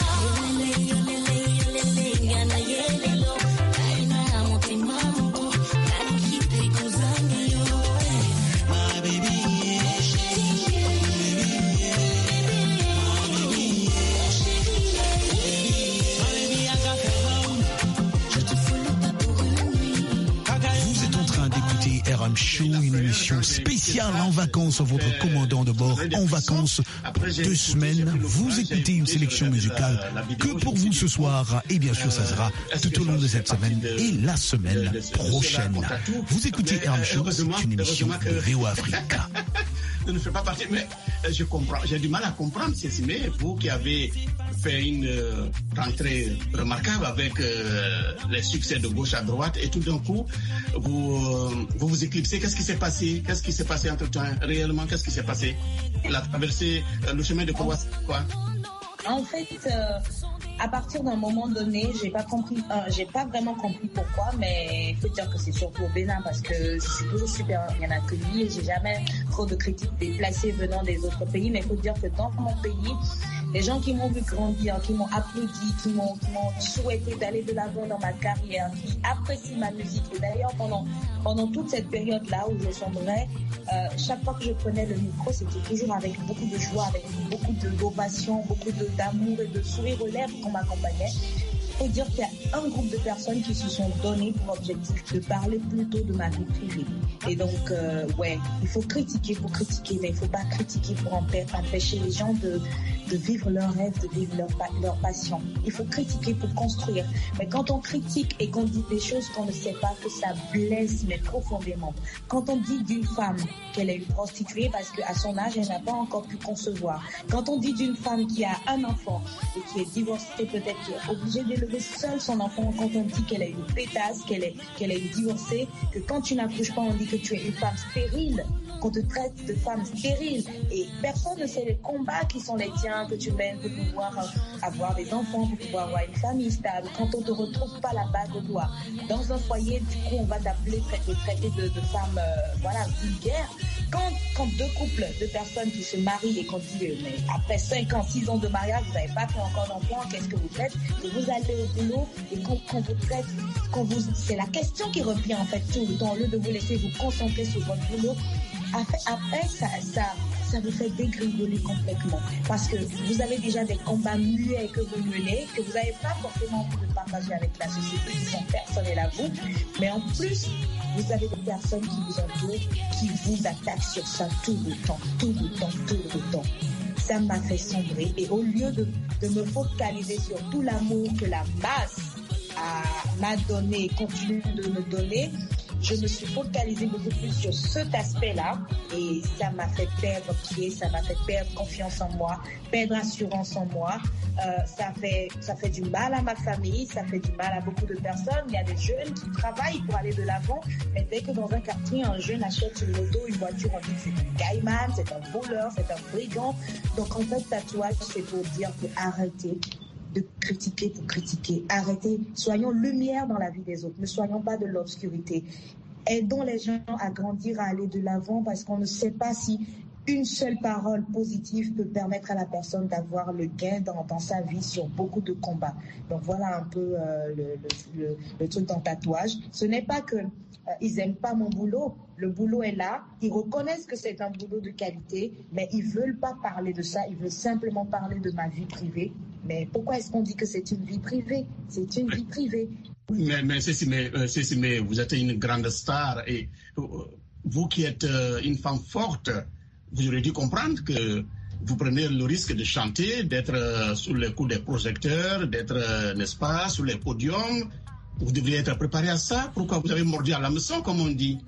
R M Show, une émission spéciale en vacances, votre commandant de bord en vacances, deux semaines. Vous écoutez une sélection musicale que pour vous ce soir, et bien sûr ça sera tout au long de cette semaine et la semaine prochaine. Vous écoutez R M Show, c'est une émission de V O Africa. Je ne fais pas partie, mais je comprends. J'ai du mal à comprendre, Sésame, vous qui avez fait une euh, rentrée remarquable avec euh, les succès de gauche à droite et tout d'un coup, vous euh, vous, vous éclipsez. Qu'est-ce qui s'est passé? Qu'est-ce qui s'est passé entre-temps? Réellement, qu'est-ce qui s'est passé? Il a traversé euh, le chemin de Croix, quoi? En fait, euh, à partir d'un moment donné, j'ai pas compris, euh, j'ai pas vraiment compris pourquoi, mais il faut dire que c'est surtout au Bénin parce que je suis toujours super bien accueillie et j'ai jamais trop de critiques déplacées venant des autres pays, mais il faut dire que dans mon pays, les gens qui m'ont vu grandir, qui m'ont applaudi, qui m'ont, qui m'ont souhaité d'aller de l'avant dans ma carrière, qui apprécient ma musique. Et d'ailleurs, pendant, pendant toute cette période-là où je sombrais, euh, chaque fois que je prenais le micro, c'était toujours avec beaucoup de joie, avec beaucoup de d'ovation, beaucoup de, d'amour et de sourire aux lèvres qu'on m'accompagnait. Il faut dire qu'il y a un groupe de personnes qui se sont donné pour objectif de parler plutôt de ma vie privée. Et donc, euh, ouais, il faut critiquer pour critiquer, mais il ne faut pas critiquer pour empêcher les gens de, de vivre leurs rêves, de vivre leur, leur passion. Il faut critiquer pour construire. Mais quand on critique et qu'on dit des choses qu'on ne sait pas, que ça blesse, mais profondément. Quand on dit d'une femme qu'elle est une prostituée parce qu'à son âge, elle n'a pas encore pu concevoir. Quand on dit d'une femme qui a un enfant et qui est divorcée, peut-être qui est obligée d'élever seule son enfant, quand on dit qu'elle est une pétasse, qu'elle est, qu'elle est une divorcée, que quand tu n'accouches pas, on dit que tu es une femme stérile, qu'on te traite de femme stérile. Et personne ne sait les combats qui sont les tiens, que tu mènes pour pouvoir euh, avoir des enfants, pour pouvoir avoir une famille stable. Quand on ne te retrouve pas la bague au doigt dans un foyer, du coup, on va t'appeler, te traiter de, de femme euh, voilà, vulgaire. Quand, quand deux couples de personnes qui se marient et qu'on dit, euh, mais après cinq ans, six ans de mariage, vous n'avez pas fait encore d'enfant, qu'est-ce que vous faites? Et vous allez au boulot et qu'on, qu'on vous traite, qu'on vous, c'est la question qui revient en fait tout le temps, au lieu de vous laisser vous concentrer sur votre boulot. Après, après ça, ça, ça vous fait dégringoler complètement. Parce que vous avez déjà des combats muets que vous menez, que vous n'avez pas forcément envie de partager avec la société, qui sont personnels à vous. Mais en plus, vous avez des personnes qui vous entourent, qui vous attaquent sur ça tout le temps, tout le temps, tout le temps. Ça m'a fait sombrer. Et au lieu de, de me focaliser sur tout l'amour que la masse a, m'a donné et continue de me donner, je me suis focalisée beaucoup plus sur cet aspect-là et ça m'a fait perdre pied, ça m'a fait perdre confiance en moi, perdre assurance en moi. Euh, ça fait, ça fait du mal à ma famille, ça fait du mal à beaucoup de personnes. Il y a des jeunes qui travaillent pour aller de l'avant, mais dès que dans un quartier, un jeune achète une moto, une voiture, on dit que c'est un guyman, c'est un voleur, c'est un brigand. Donc en fait, tatouage, c'est pour dire que arrêtez de critiquer pour critiquer. Arrêtez, soyons lumière dans la vie des autres, ne soyons pas de l'obscurité. Aidons les gens à grandir, à aller de l'avant parce qu'on ne sait pas si une seule parole positive peut permettre à la personne d'avoir le gain dans, dans sa vie sur beaucoup de combats. Donc voilà un peu euh, le, le, le, le truc dans tatouage. Ce n'est pas que euh, ils n'aiment pas mon boulot. Le boulot est là. Ils reconnaissent que c'est un boulot de qualité, mais ils veulent pas parler de ça. Ils veulent simplement parler de ma vie privée. Mais pourquoi est-ce qu'on dit que c'est une vie privée? C'est une vie privée. Mais, mais, Sessimé, euh, Sessimé, vous êtes une grande star et euh, vous qui êtes euh, une femme forte, vous aurez dû comprendre que vous prenez le risque de chanter, d'être euh, sous le coup des projecteurs, d'être, euh, n'est-ce pas, sous les podiums. Vous devriez être préparé à ça. Pourquoi vous avez mordu à l'hameçon, comme on dit?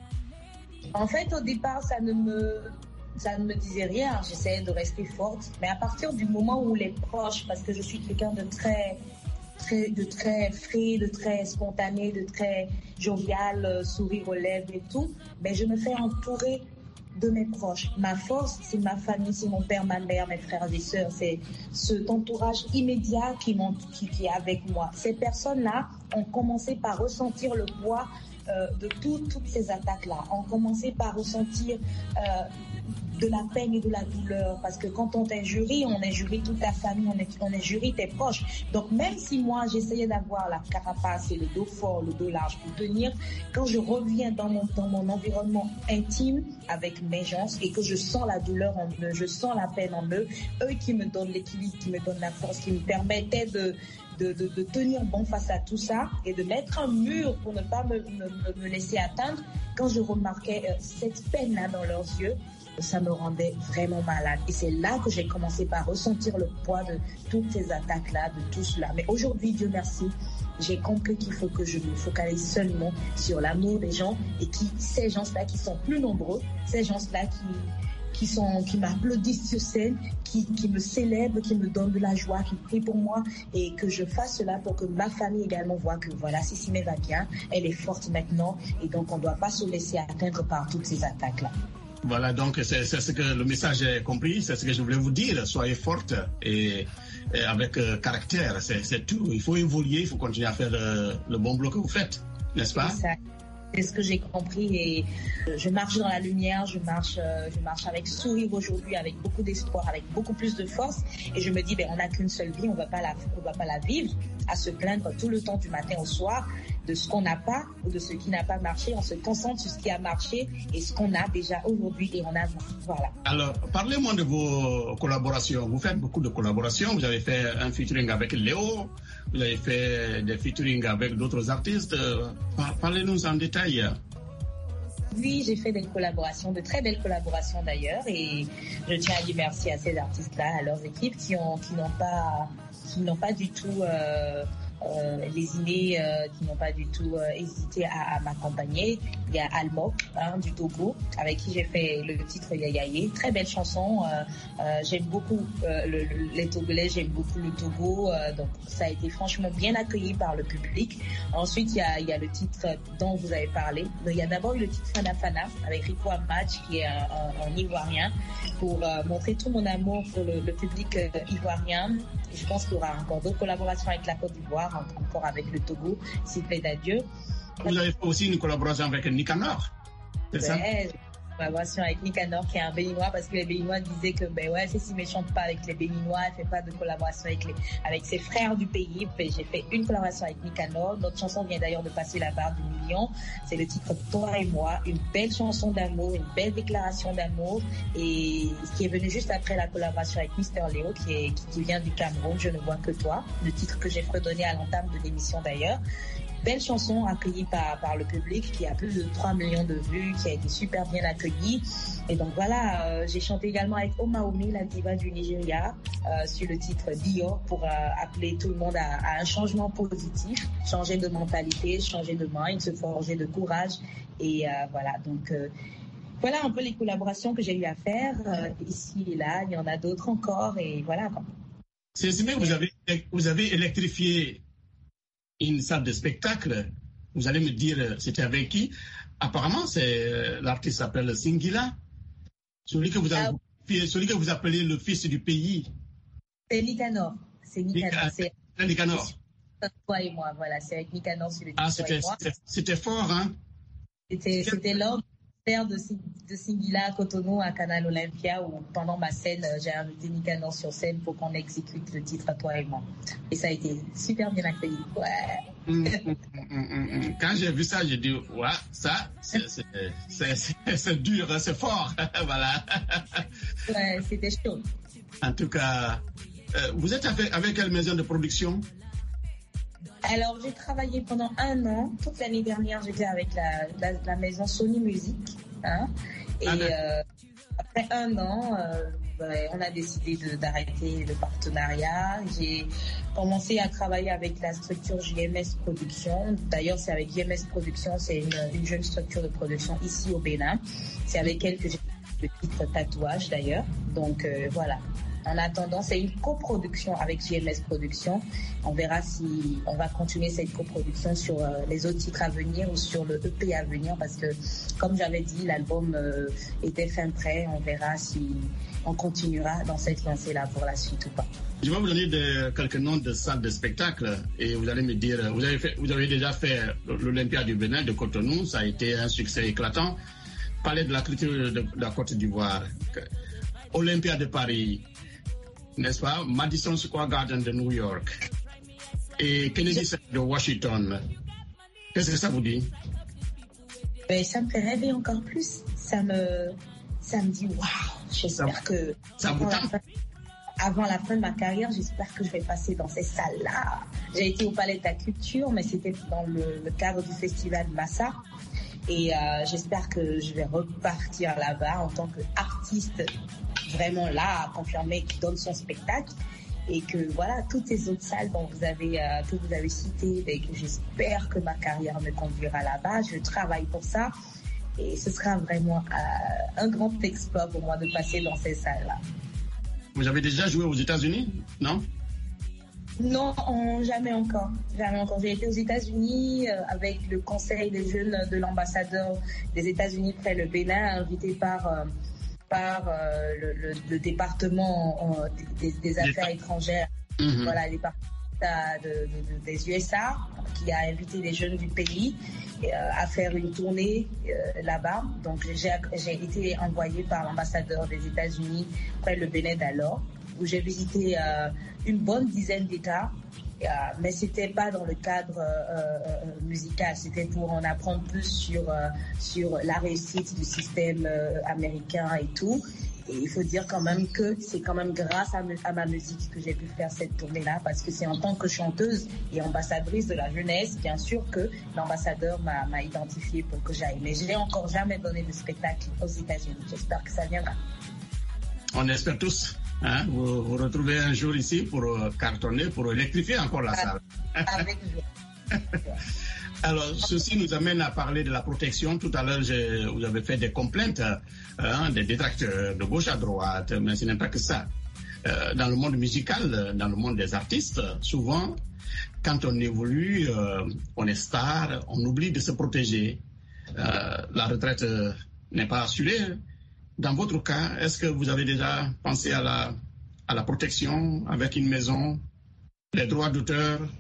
En fait, au départ, ça ne me... ça ne me disait rien, j'essayais de rester forte. Mais à partir du moment où les proches, parce que je suis quelqu'un de très, très, de très frais, de très spontané, de très jovial, euh, sourire aux lèvres et tout, mais je me fais entourer de mes proches. Ma force, c'est ma famille, c'est mon père, ma mère, mes frères et sœurs. C'est cet entourage immédiat qui, qui, qui est avec moi. Ces personnes-là ont commencé par ressentir le poids euh, de tout, toutes ces attaques-là. Ont commencé par ressentir euh, de la peine et de la douleur, parce que quand on t'injurie, on injurie toute ta famille, on, est, on injurie tes proches. Donc même si moi j'essayais d'avoir la carapace et le dos fort, le dos large pour tenir, quand je reviens dans mon, dans mon environnement intime avec mes gens et que je sens la douleur en eux, je sens la peine en eux, eux qui me donnent l'équilibre, qui me donnent la force, qui me permettaient de De, de, de tenir bon face à tout ça et de mettre un mur pour ne pas me, me, me laisser atteindre, quand je remarquais euh, cette peine-là dans leurs yeux, ça me rendait vraiment malade. Et c'est là que j'ai commencé par ressentir le poids de toutes ces attaques-là, de tout cela. Mais aujourd'hui, Dieu merci, j'ai compris qu'il faut que je me focalise seulement sur l'amour des gens et qui, ces gens-là qui sont plus nombreux, ces gens-là qui... qui sont, qui m'applaudissent sur scène, qui, qui me célèbrent, qui me donnent de la joie, qui prient pour moi et que je fasse cela pour que ma famille également voit que voilà, Sessimé va bien, elle est forte maintenant et donc on ne doit pas se laisser atteindre par toutes ces attaques-là. Voilà, donc c'est, c'est ce que le message est compris, c'est ce que je voulais vous dire, soyez forte et, et avec euh, caractère, c'est, c'est tout. Il faut évoluer, il faut continuer à faire euh, le bon boulot que vous faites, n'est-ce pas? C'est ça. C'est ce que j'ai compris et je marche dans la lumière, je marche, euh, je marche avec sourire aujourd'hui, avec beaucoup d'espoir, avec beaucoup plus de force et je me dis ben on n'a qu'une seule vie, on va pas la, on va pas la vivre à se plaindre tout le temps du matin au soir de ce qu'on n'a pas ou de ce qui n'a pas marché. On se concentre sur ce qui a marché et ce qu'on a déjà aujourd'hui et on a voilà. Alors parlez-moi de vos collaborations. Vous faites beaucoup de collaborations. Vous avez fait un featuring avec Léo. Vous avez fait des featuring avec d'autres artistes. Parlez-nous en détail. Oui, j'ai fait des collaborations, de très belles collaborations d'ailleurs, et je tiens à dire merci à ces artistes-là, à leurs équipes qui ont, qui n'ont pas, qui n'ont pas du tout euh, euh, lésiné, euh, qui n'ont pas du tout euh, hésité à, à m'accompagner. Il y a Almok hein, du Togo, avec qui j'ai fait le titre Yayaye, très belle chanson. Euh, euh, j'aime beaucoup euh, le, le, les Togolais, j'aime beaucoup le Togo, euh, donc ça a été franchement bien accueilli par le public. Ensuite, il y a, il y a le titre dont vous avez parlé. Il y a d'abord eu le titre Fana Fana avec Rico Amatch, qui est un, un, un Ivoirien, pour euh, montrer tout mon amour pour le, le public euh, ivoirien. Et je pense qu'il y aura encore d'autres collaborations avec la Côte d'Ivoire, encore avec le Togo, s'il plaît d'adieu. Vous avez fait aussi une collaboration avec Nicanor, c'est ouais, ça? collaboration avec Nicanor, qui est un Béninois, parce que les Béninois disaient que ben ouais, Cécimé chante pas avec les Béninois, elle fait pas de collaboration avec les, avec ses frères du pays. Ben, j'ai fait une collaboration avec Nicanor. Notre chanson vient d'ailleurs de passer la barre du million. C'est le titre Toi et moi, une belle chanson d'amour, une belle déclaration d'amour, et ce qui est venu juste après la collaboration avec Mister Léo, qui est qui, qui vient du Cameroun. Je ne vois que toi, le titre que j'ai fredonné à l'entame de l'émission d'ailleurs. Belle chanson accueillie par, par le public, qui a plus de trois millions de vues, qui a été super bien accueillie. Et donc voilà, euh, j'ai chanté également avec Omaomi, la diva du Nigeria, euh, sur le titre Dio, pour euh, appeler tout le monde à, à un changement positif, changer de mentalité, changer de mind, se forger de courage. Et euh, voilà, donc euh, voilà un peu les collaborations que j'ai eu à faire euh, ici et là. Il y en a d'autres encore, et voilà. Cécimé, vous avez, vous avez électrifié une salle de spectacle. Vous allez me dire, c'était avec qui? Apparemment, c'est l'artiste s'appelle Singila, celui que vous avez, ah, celui que vous appelez le fils du pays. C'est Nicanor. C'est Nicanor. C'est Nicanor. Toi et moi, voilà. C'est avec Nicanor sur le Ah, c'était, c'était fort, hein? C'était, c'était lors de, de Singila à Cotonou, à Canal Olympia, où pendant ma scène, j'ai invité Nicanor sur scène pour qu'on exécute le titre à Toi et moi. Et ça a été super bien accueilli. Ouais. Mmh, mmh, mmh, mmh. Quand j'ai vu ça, j'ai dit, ouais, ça, c'est, c'est, c'est, c'est, c'est dur, c'est fort. Voilà. Ouais, c'était chaud. En tout cas, euh, vous êtes avec, avec quelle maison de production? Alors, j'ai travaillé pendant un an. Toute l'année dernière, j'étais avec la, la, la maison Sony Music. Hein, et ah, euh, après un an, euh, ben, on a décidé de, d'arrêter le partenariat. J'ai commencé à travailler avec la structure J M S Production. D'ailleurs, c'est avec J M S Production, c'est une, une jeune structure de production ici au Bénin. C'est avec elle que j'ai fait le titre Tatouage, d'ailleurs. Donc, euh, voilà. En attendant, c'est une coproduction avec J M S Production. On verra si on va continuer cette coproduction sur euh, les autres titres à venir ou sur le E P à venir, parce que, comme j'avais dit, l'album euh, était fin prêt. On verra si on continuera dans cette lancée-là pour la suite ou pas. Je vais vous donner de, quelques noms de salles de spectacle et vous allez me dire, vous avez, fait, vous avez déjà fait l'Olympia du Bénin de Cotonou, ça a été un succès éclatant. Palais de la culture de, de la Côte d'Ivoire, Olympia de Paris, n'est-ce pas? Madison Square Garden de New York et Kennedy Center de Washington. Qu'est-ce que ça vous dit? Ben, ça me fait rêver encore plus. Ça me, ça me dit waouh. J'espère ça, que ça vous tente? Avant la fin de ma carrière, j'espère que je vais passer dans ces salles-là. J'ai été au Palais de la Culture, mais c'était dans le, le cadre du festival Massa. Et euh, j'espère que je vais repartir là-bas en tant qu'artiste vraiment là, à confirmer, qui donne son spectacle. Et que voilà, toutes ces autres salles dont vous avez, euh, que vous avez citées, et que j'espère que ma carrière me conduira là-bas. Je travaille pour ça. Et ce sera vraiment euh, un grand exploit pour moi de passer dans ces salles-là. Vous avez déjà joué aux États-Unis, non? Non, on, jamais encore. Jamais encore. J'ai été aux États-Unis euh, avec le conseil des jeunes de l'ambassadeur des États-Unis près le Bénin, invité par, euh, par euh, le, le, le département euh, des, des affaires étrangères, mm-hmm. Voilà, le département de, de, de, des U S A, qui a invité les jeunes du pays euh, à faire une tournée euh, là-bas. Donc j'ai, j'ai été envoyée par l'ambassadeur des États-Unis près le Bénin d'alors, où j'ai visité euh, une bonne dizaine d'États, euh, mais c'était pas dans le cadre euh, euh, musical, c'était pour en apprendre plus sur, euh, sur la réussite du système euh, américain et tout. Et il faut dire quand même que c'est quand même grâce à, me, à ma musique que j'ai pu faire cette tournée-là, parce que c'est en tant que chanteuse et ambassadrice de la jeunesse, bien sûr, que l'ambassadeur m'a, m'a identifiée pour que j'aille. Mais je n'ai encore jamais donné de spectacle aux États-Unis. J'espère que ça viendra. On espère tous. Hein, vous vous retrouvez un jour ici pour euh, cartonner, pour électrifier encore la salle. Avec vous. Alors, ceci nous amène à parler de la protection. Tout à l'heure, j'ai, vous avez fait des complaintes, hein, des détracteurs de gauche à droite, mais ce n'est pas que ça. Euh, dans le monde musical, dans le monde des artistes, souvent, quand on évolue, euh, on est star, on oublie de se protéger. Euh, la retraite euh, n'est pas assurée. Dans votre cas, est-ce que vous avez déjà pensé à la, à la protection avec une maison, les droits d'auteur?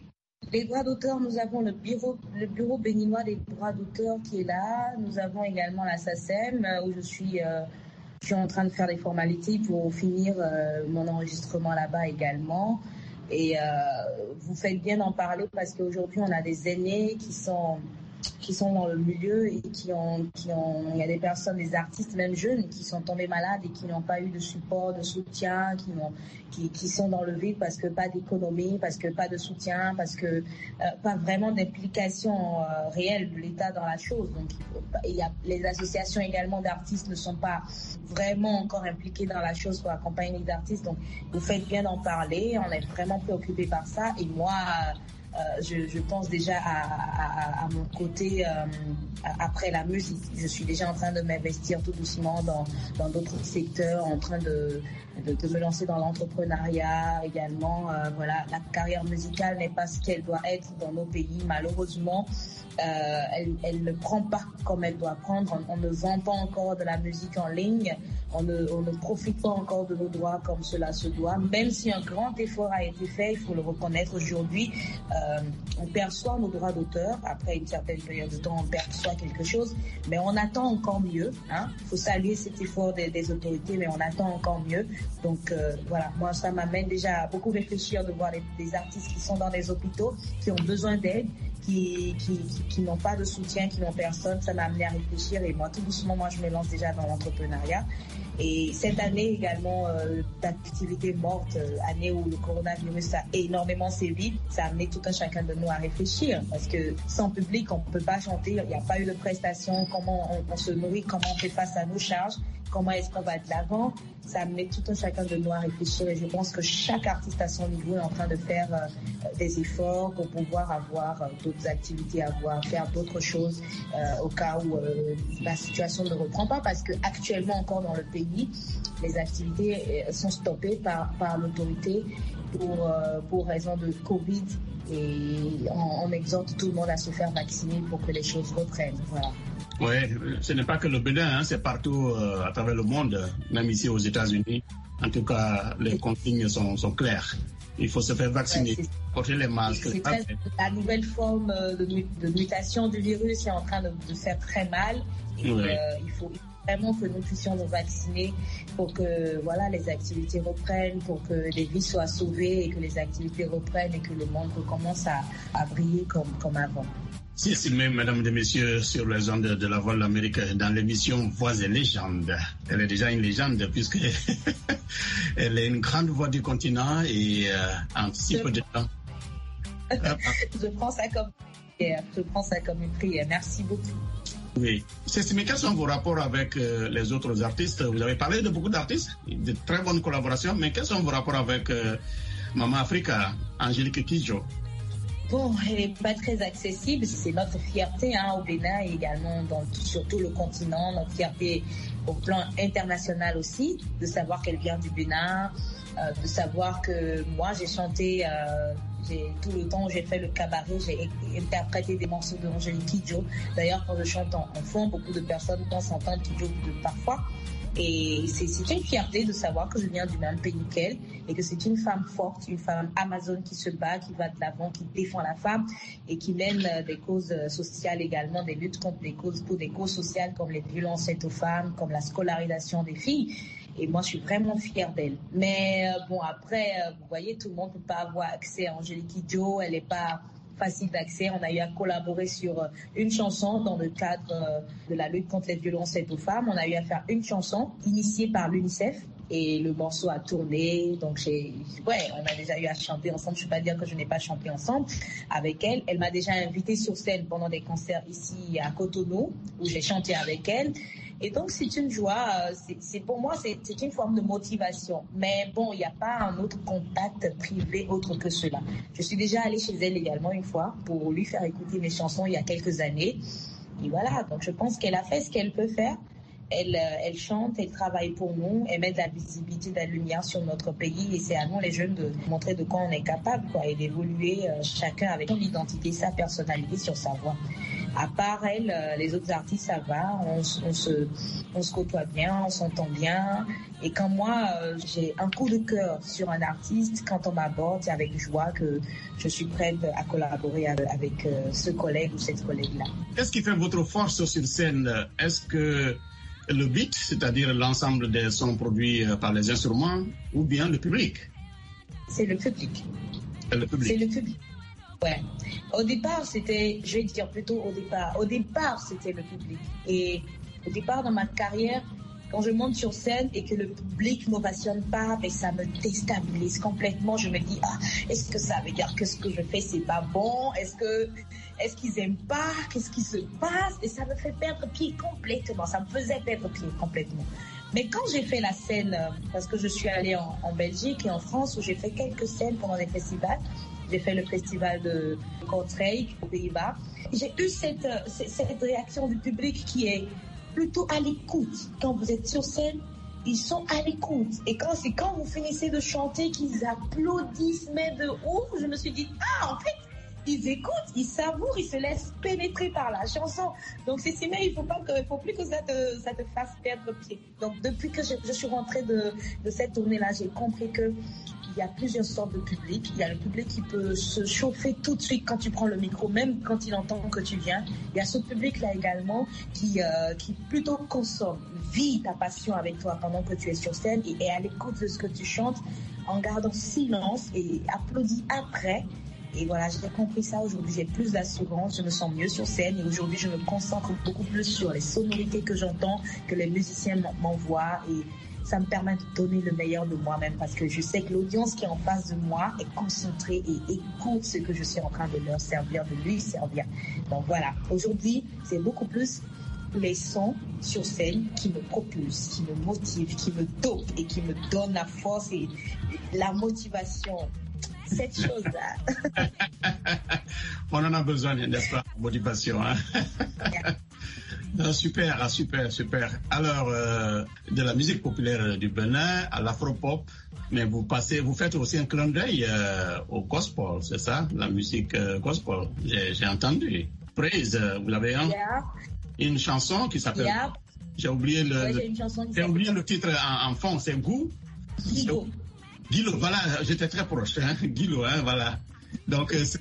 Les droits d'auteur, nous avons le bureau, le bureau béninois des droits d'auteur qui est là. Nous avons également la S A C E M où je suis, euh, je suis en train de faire des formalités pour finir euh, mon enregistrement là-bas également. Et euh, vous faites bien d'en parler parce qu'aujourd'hui, on a des aînés qui sont, qui sont dans le milieu et qui ont, qui ont, il y a des personnes, des artistes, même jeunes, qui sont tombés malades et qui n'ont pas eu de support, de soutien, qui, n'ont, qui, qui sont dans le vide parce que pas d'économie, parce que pas de soutien, parce que euh, pas vraiment d'implication euh, réelle de l'État dans la chose. Donc, il y a, les associations également d'artistes ne sont pas vraiment encore impliquées dans la chose pour accompagner les artistes. Donc, vous faites bien d'en parler. On est vraiment préoccupés par ça. Et moi, Euh, je, je pense déjà à, à, à mon côté euh, après la musique. Je suis déjà en train de m'investir tout doucement dans, dans d'autres secteurs, en train de, de, de me lancer dans l'entrepreneuriat également. Euh, voilà, la carrière musicale n'est pas ce qu'elle doit être dans nos pays, malheureusement. Euh, elle, elle ne prend pas comme elle doit prendre. On, on ne vend pas encore de la musique en ligne. On ne, on ne profite pas encore de nos droits comme cela se doit. Même si un grand effort a été fait, il faut le reconnaître aujourd'hui, euh, on perçoit nos droits d'auteur. Après une certaine période de temps, on perçoit quelque chose, mais on attend encore mieux. Hein. Il faut saluer cet effort des, des autorités, mais on attend encore mieux. Donc euh, voilà, moi ça m'amène déjà à beaucoup réfléchir de voir des, des artistes qui sont dans des hôpitaux, qui ont besoin d'aide, qui, qui, qui, qui n'ont pas de soutien, qui n'ont personne. Ça m'a amené à réfléchir et moi tout doucement, moi je me lance déjà dans l'entrepreneuriat. Et cette année également euh, d'activité morte, euh, année où le coronavirus a énormément sévi, ça a amené tout un chacun de nous à réfléchir. Parce que sans public, on ne peut pas chanter, il n'y a pas eu de prestations, comment on, on se nourrit, comment on fait face à nos charges, comment est-ce qu'on va de l'avant. Ça a amené tout un chacun de nous à réfléchir et je pense que chaque artiste à son niveau est en train de faire euh, des efforts pour pouvoir avoir euh, d'autres activités, avoir, faire d'autres choses euh, au cas où euh, la situation ne reprend pas parce que actuellement encore dans le pays, les activités sont stoppées par, par l'autorité pour, euh, pour raison de Covid et on, on exhorte tout le monde à se faire vacciner pour que les choses reprennent. Voilà. Oui, ce n'est pas que le Bénin, hein, c'est partout euh, à travers le monde, même ici aux États-Unis. En tout cas, les consignes sont, sont claires. Il faut se faire vacciner, ouais, porter les masques. C'est très, la nouvelle forme de, de mutation du virus est en train de, de faire très mal. Et ouais. euh, il faut vraiment que nous puissions nous vacciner pour que voilà, les activités reprennent, pour que les vies soient sauvées et que les activités reprennent et que le monde recommence à, à briller comme, comme avant. Si, si, mais mesdames et messieurs, sur les ondes de la Voix de l'Amérique, dans l'émission Voix et légendes. Elle est déjà une légende puisque elle est une grande voix du continent et euh, en si peu de temps. Je prends ça comme prière. Je prends ça comme une prière. Merci beaucoup. Oui. Cécile, mais quels sont vos rapports avec euh, les autres artistes? Vous avez parlé de beaucoup d'artistes, de très bonnes collaborations, mais quels sont vos rapports avec euh, Maman Africa, Angélique Kidjo? Bon, elle n'est pas très accessible, c'est notre fierté hein, au Bénin et également dans sur tout le continent, notre fierté au plan international aussi, de savoir qu'elle vient du Bénin, euh, de savoir que moi j'ai chanté, euh, j'ai, tout le temps où j'ai fait le cabaret, j'ai interprété des morceaux de Angélique Kidjo. D'ailleurs, quand je chante en, en fond, beaucoup de personnes pensent entendre Kidjo parfois. Et c'est, c'est une fierté de savoir que je viens du même pays qu'elle et que c'est une femme forte, une femme amazone qui se bat, qui va de l'avant, qui défend la femme et qui mène des causes sociales également, des luttes contre des causes, pour des causes sociales comme les violences faites aux femmes, comme la scolarisation des filles. Et moi, je suis vraiment fière d'elle. Mais euh, bon, après, euh, vous voyez, tout le monde ne peut pas avoir accès à Angélique Kidjo. Elle n'est pas facile d'accès. On a eu à collaborer sur une chanson dans le cadre de la lutte contre les violences faites aux femmes. On a eu à faire une chanson initiée par l'UNICEF et le morceau a tourné. Donc, j'ai, ouais, on a déjà eu à chanter ensemble. Je ne peux pas dire que je n'ai pas chanté ensemble avec elle. Elle m'a déjà invitée sur scène pendant des concerts ici à Cotonou où j'ai chanté avec elle. Et donc, c'est une joie, c'est, c'est pour moi, c'est, c'est une forme de motivation. Mais bon, il n'y a pas un autre contact privé autre que cela. Je suis déjà allée chez elle également une fois pour lui faire écouter mes chansons il y a quelques années. Et voilà, donc je pense qu'elle a fait ce qu'elle peut faire. elle, elle chante, elle travaille pour nous, elle met de la visibilité, de la lumière sur notre pays et c'est à nous les jeunes de montrer de quoi on est capable quoi, et d'évoluer euh, chacun avec son identité, sa personnalité sur sa voix. À part elle, euh, les autres artistes, ça va, on, on, se, on se côtoie bien, on s'entend bien. Et quand moi, euh, j'ai un coup de cœur sur un artiste, quand on m'aborde, c'est avec joie que je suis prête à collaborer avec, avec euh, ce collègue ou cette collègue-là. Qu'est-ce qui fait votre force sur scène? Est-ce que le beat, c'est-à-dire l'ensemble des sons produits par les instruments, ou bien le public? C'est le public. Le public. C'est le public. Ouais. Au départ, c'était, je vais dire plutôt au départ, au départ, c'était le public. Et au départ, dans ma carrière, quand je monte sur scène et que le public ne m'ovationne pas, mais ça me déstabilise complètement. Je me dis, ah, est-ce que ça veut dire que ce que je fais, c'est pas bon? Est-ce que, est-ce qu'ils aiment pas? Qu'est-ce qui se passe? Et ça me fait perdre pied complètement. Ça me faisait perdre pied complètement. Mais quand j'ai fait la scène, parce que je suis allée en, en Belgique et en France, où j'ai fait quelques scènes pendant des festivals, j'ai fait le festival de Kortrijk aux Pays-Bas. J'ai eu cette, cette réaction du public qui est plutôt à l'écoute. Quand vous êtes sur scène, ils sont à l'écoute. Et quand c'est quand vous finissez de chanter qu'ils applaudissent, mais de ouf, je me suis dit, ah, en fait, ils écoutent, ils savourent, ils se laissent pénétrer par la chanson. Donc, c'est si, mais il faut pas que, il faut plus que ça te, ça te fasse perdre pied. Donc, depuis que je, je suis rentrée de, de cette tournée-là, j'ai compris que il y a plusieurs sortes de public. Il y a le public qui peut se chauffer tout de suite quand tu prends le micro, même quand il entend que tu viens. Il y a ce public-là également qui, euh, qui plutôt consomme, vit ta passion avec toi pendant que tu es sur scène et est à l'écoute de ce que tu chantes en gardant silence et applaudit après. Et voilà, j'ai compris ça. Aujourd'hui, j'ai plus d'assurance, je me sens mieux sur scène et aujourd'hui, je me concentre beaucoup plus sur les sonorités que j'entends, que les musiciens m'envoient et ça me permet de donner le meilleur de moi-même parce que je sais que l'audience qui est en face de moi est concentrée et écoute ce que je suis en train de leur servir, de lui servir. Donc voilà, aujourd'hui, c'est beaucoup plus les sons sur scène qui me propulsent, qui me motivent, qui me dopent et qui me donnent la force et la motivation. Cette chose-là. On en a besoin, n'est-ce pas? Motivation, hein? Non, super, super, super. Alors, euh, de la musique populaire du Bénin à l'afropop, mais vous passez, vous faites aussi un clin d'œil euh, au gospel, c'est ça? La musique euh, gospel, j'ai, j'ai entendu. Praise, vous l'avez un? Yeah. Une chanson qui s'appelle... Yeah. J'ai oublié le, ouais, le... j'ai, une chanson qui j'ai oublié le titre en, en fond, c'est Gou? Guido. Guilo, voilà, j'étais très proche, hein? Guilo, hein, voilà. Donc, euh, c'est...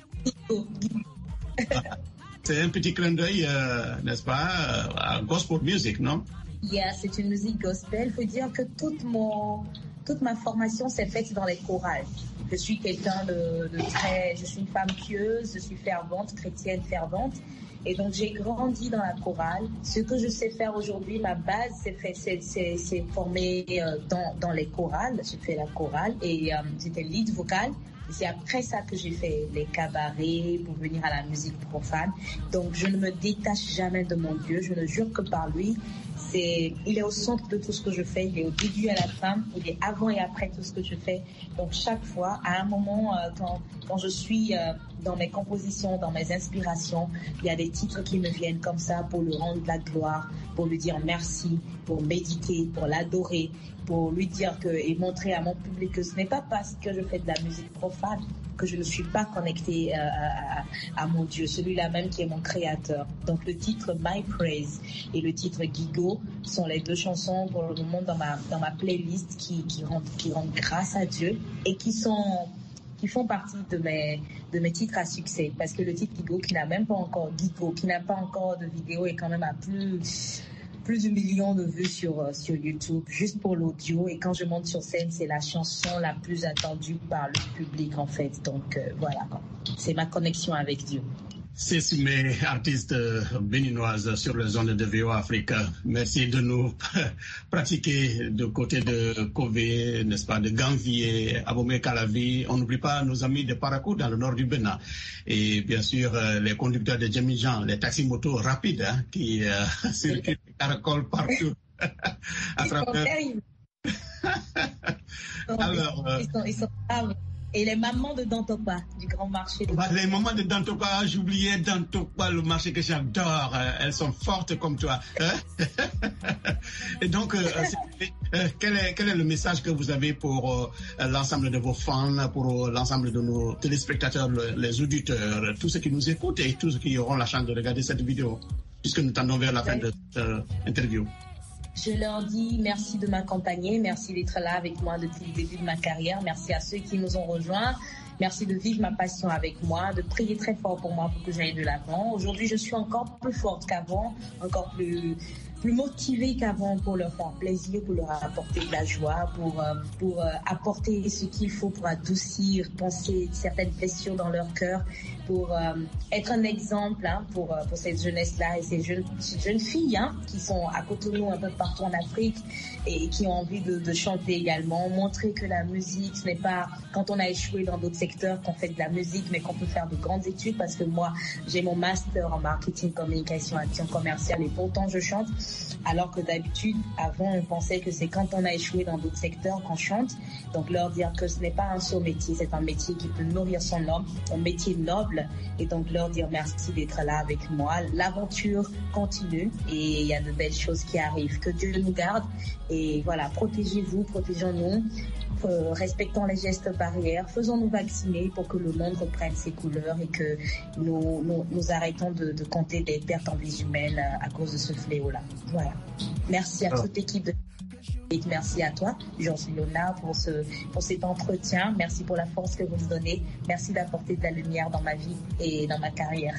C'est un petit clin d'œil, euh, n'est-ce pas, euh, à gospel music, non? Yeah, c'est une musique gospel. Il faut dire que toute, mon, toute ma formation s'est faite dans les chorales. Je suis quelqu'un de, de très... Je suis une femme pieuse, je suis fervente, chrétienne fervente. Et donc, j'ai grandi dans la chorale. Ce que je sais faire aujourd'hui, ma base, c'est, fait, c'est, c'est, c'est formé euh, dans, dans les chorales. J'ai fait la chorale et euh, j'étais lead vocale. C'est après ça que j'ai fait les cabarets pour venir à la musique profane. Donc, je ne me détache jamais de mon Dieu. Je ne jure que par lui. C'est, il est au centre de tout ce que je fais. Il est au début à la fin. Il est avant et après tout ce que je fais. Donc, chaque fois, à un moment, euh, quand, quand je suis euh, dans mes compositions, dans mes inspirations, il y a des titres qui me viennent comme ça pour lui rendre de la gloire, pour lui dire merci, pour méditer, pour l'adorer, pour lui dire que, et montrer à mon public que ce n'est pas parce que je fais de la musique profane que je ne suis pas connectée à, à, à mon Dieu, celui-là même qui est mon créateur. Donc le titre My Praise et le titre Gigo sont les deux chansons pour le moment dans ma, dans ma playlist qui, qui, rendent, qui rendent grâce à Dieu et qui sont... qui font partie de mes, de mes titres à succès. Parce que le titre Gigo, qui n'a même pas encore, Gigo, qui n'a pas encore de vidéo, est quand même à plus, plus d'un million de vues sur, sur YouTube, juste pour l'audio. Et quand je monte sur scène, c'est la chanson la plus attendue par le public, en fait. Donc, euh, voilà. C'est ma connexion avec Dieu. Cécimé, artiste béninoise sur les ondes de V O A Afrique. Merci de nous pratiquer de côté de Kové, n'est-ce pas, de Ganvier, Abomey-Calavi. On n'oublie pas nos amis de Parakou dans le nord du Bénin. Et bien sûr, les conducteurs de Djemijan, les taxis-motos rapides hein, qui euh, circulent, caracolent partout. à ils travers... sont terribles. Alors, euh... ils sont, ils sont braves. Et les mamans de Dantopa, du grand marché. De bah, les mamans de Dantopa, j'oubliais Dantopa, le marché que j'adore. Elles sont fortes comme toi. Hein? Et donc, euh, euh, quel, est, quel est le message que vous avez pour euh, l'ensemble de vos fans, pour euh, l'ensemble de nos téléspectateurs, le, les auditeurs, tous ceux qui nous écoutent et tous ceux qui auront la chance de regarder cette vidéo, puisque nous tendons vers la fin de cette euh, interview? Je leur dis merci de m'accompagner, merci d'être là avec moi depuis le début de ma carrière, merci à ceux qui nous ont rejoints, merci de vivre ma passion avec moi, de prier très fort pour moi pour que j'aille de l'avant. Aujourd'hui, je suis encore plus forte qu'avant, encore plus, plus motivée qu'avant pour leur faire plaisir, pour leur apporter de la joie, pour, euh, pour euh, apporter ce qu'il faut pour adoucir, penser certaines blessures dans leur cœur, pour euh, être un exemple hein, pour, euh, pour cette jeunesse-là et ces jeunes, ces jeunes filles hein, qui sont à Cotonou, un peu partout en Afrique et qui ont envie de, de chanter également, montrer que la musique, ce n'est pas quand on a échoué dans d'autres secteurs qu'on fait de la musique, mais qu'on peut faire de grandes études parce que moi, j'ai mon master en marketing, communication, action commerciale et pourtant je chante, alors que d'habitude, avant, on pensait que c'est quand on a échoué dans d'autres secteurs qu'on chante. Donc leur dire que ce n'est pas un saut métier, c'est un métier qui peut nourrir son homme, un métier noble. Et donc leur dire merci d'être là avec moi. L'aventure continue et il y a de belles choses qui arrivent. Que Dieu nous garde et voilà, protégez-vous, protégeons-nous, euh, respectons les gestes barrières, faisons-nous vacciner pour que le monde reprenne ses couleurs et que nous, nous, nous arrêtons de, de compter des pertes en vies humaines à cause de ce fléau-là. Voilà. Merci à toute l'équipe de... Et merci à toi, Georges Léonard, pour, ce, pour cet entretien. Merci pour la force que vous me donnez. Merci d'apporter de la lumière dans ma vie et dans ma carrière.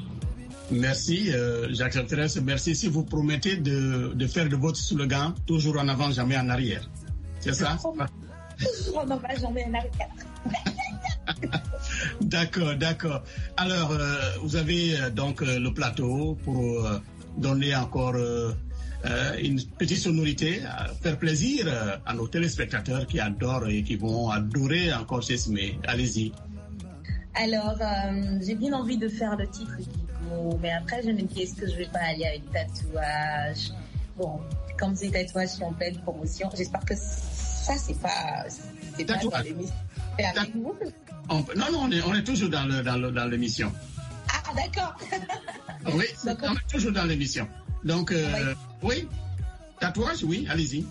Merci, euh, j'accepterai ce merci si vous promettez de, de faire de votre slogan toujours en avant, jamais en arrière. C'est ça? Toujours en avant, jamais en arrière. D'accord, d'accord. Alors, euh, vous avez euh, donc euh, le plateau pour euh, donner encore... Euh, Euh, une petite sonorité, à faire plaisir euh, à nos téléspectateurs qui adorent et qui vont adorer encore Sessimé. Allez-y. Alors, euh, j'ai bien envie de faire le titre Guigo, mais après je me dis est-ce que je vais pas aller avec tatouage. Bon, comme ces tatouages sont en pleine promotion, j'espère que ça c'est pas c'est pas dans l'émission. C'est avec vous. On, non, non, on est, on est toujours dans le dans le, dans l'émission. Ah d'accord. Oui, on est toujours dans l'émission. Donc, euh, oui, tatouage, oui, allez-y.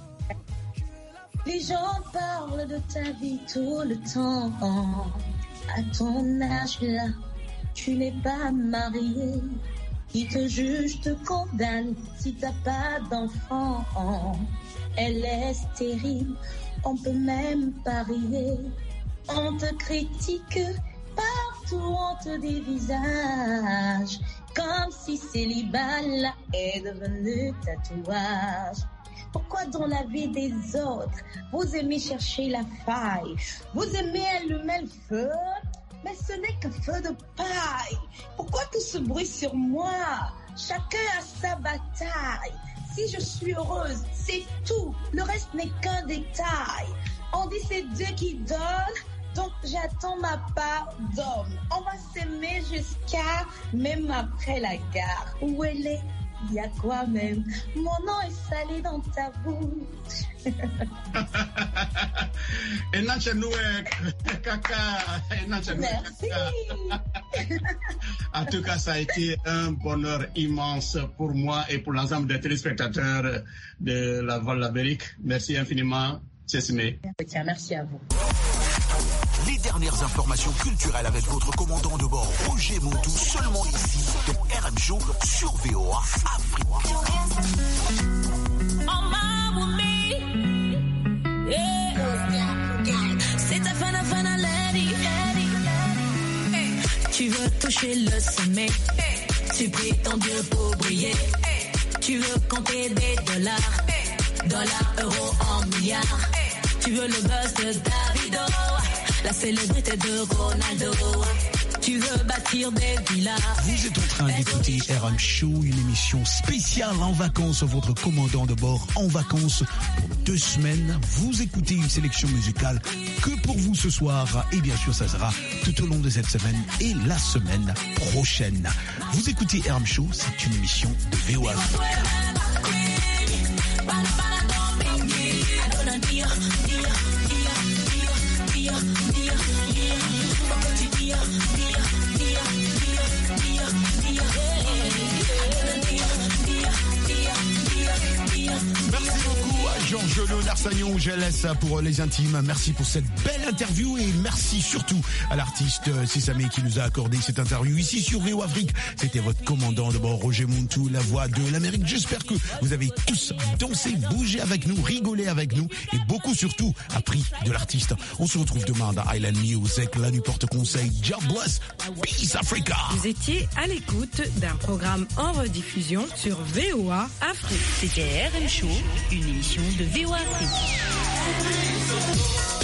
Les gens parlent de ta vie tout le temps. À ton âge là, tu n'es pas marié. Qui te juge te condamne si t'as pas d'enfant. Elle est stérile, on peut même parier. On te critique, partout on te dévisage. Comme si célibat là est devenu tatouage. Pourquoi dans la vie des autres, vous aimez chercher la faille, vous aimez allumer le feu, mais ce n'est qu'un feu de paille. Pourquoi tout ce bruit sur moi? Chacun a sa bataille. Si je suis heureuse, c'est tout, le reste n'est qu'un détail. On dit c'est Dieu qui donne, donc j'attends ma part d'homme. On va s'aimer jusqu'à même après la gare. Où elle est? Il y a quoi même? Mon nom est salé dans ta bouche. Merci. En tout cas, ça a été un bonheur immense pour moi et pour l'ensemble des téléspectateurs de la Voix de l'Amérique. Merci infiniment, Sessimé. Merci à vous. Les dernières informations culturelles avec votre commandant de bord Roger Montou, seulement ici dans R M Show sur V O A Afrique. C'est ta fin, fin, lady. Tu veux toucher le sommet, tu pries ton Dieu pour briller. Tu veux compter des dollars, dollars, euros en milliards. Tu veux le buzz de Davido, la célébrité de Ronaldo. Tu veux bâtir des villas. Vous êtes en train d'écouter R M Show, une émission spéciale en vacances. Votre commandant de bord en vacances pour deux semaines. Vous écoutez une sélection musicale que pour vous ce soir. Et bien sûr, ça sera tout au long de cette semaine et la semaine prochaine. Vous écoutez R M Show, c'est une émission de V O A. Yeah. Léonard Sagnon, je laisse pour les intimes. Merci pour cette belle interview et merci surtout à l'artiste Sesame qui nous a accordé cette interview ici sur V O Afrique. C'était votre commandant de bord, Roger Montou, la voix de l'Amérique. J'espère que vous avez tous dansé, bougé avec nous, rigolé avec nous et beaucoup surtout appris de l'artiste. On se retrouve demain dans Island Music. La nuit porte conseil. God bless. Peace Africa. Vous étiez à l'écoute d'un programme en rediffusion sur V O A Afrique. C'était R M Show, une émission de V O A Afrique.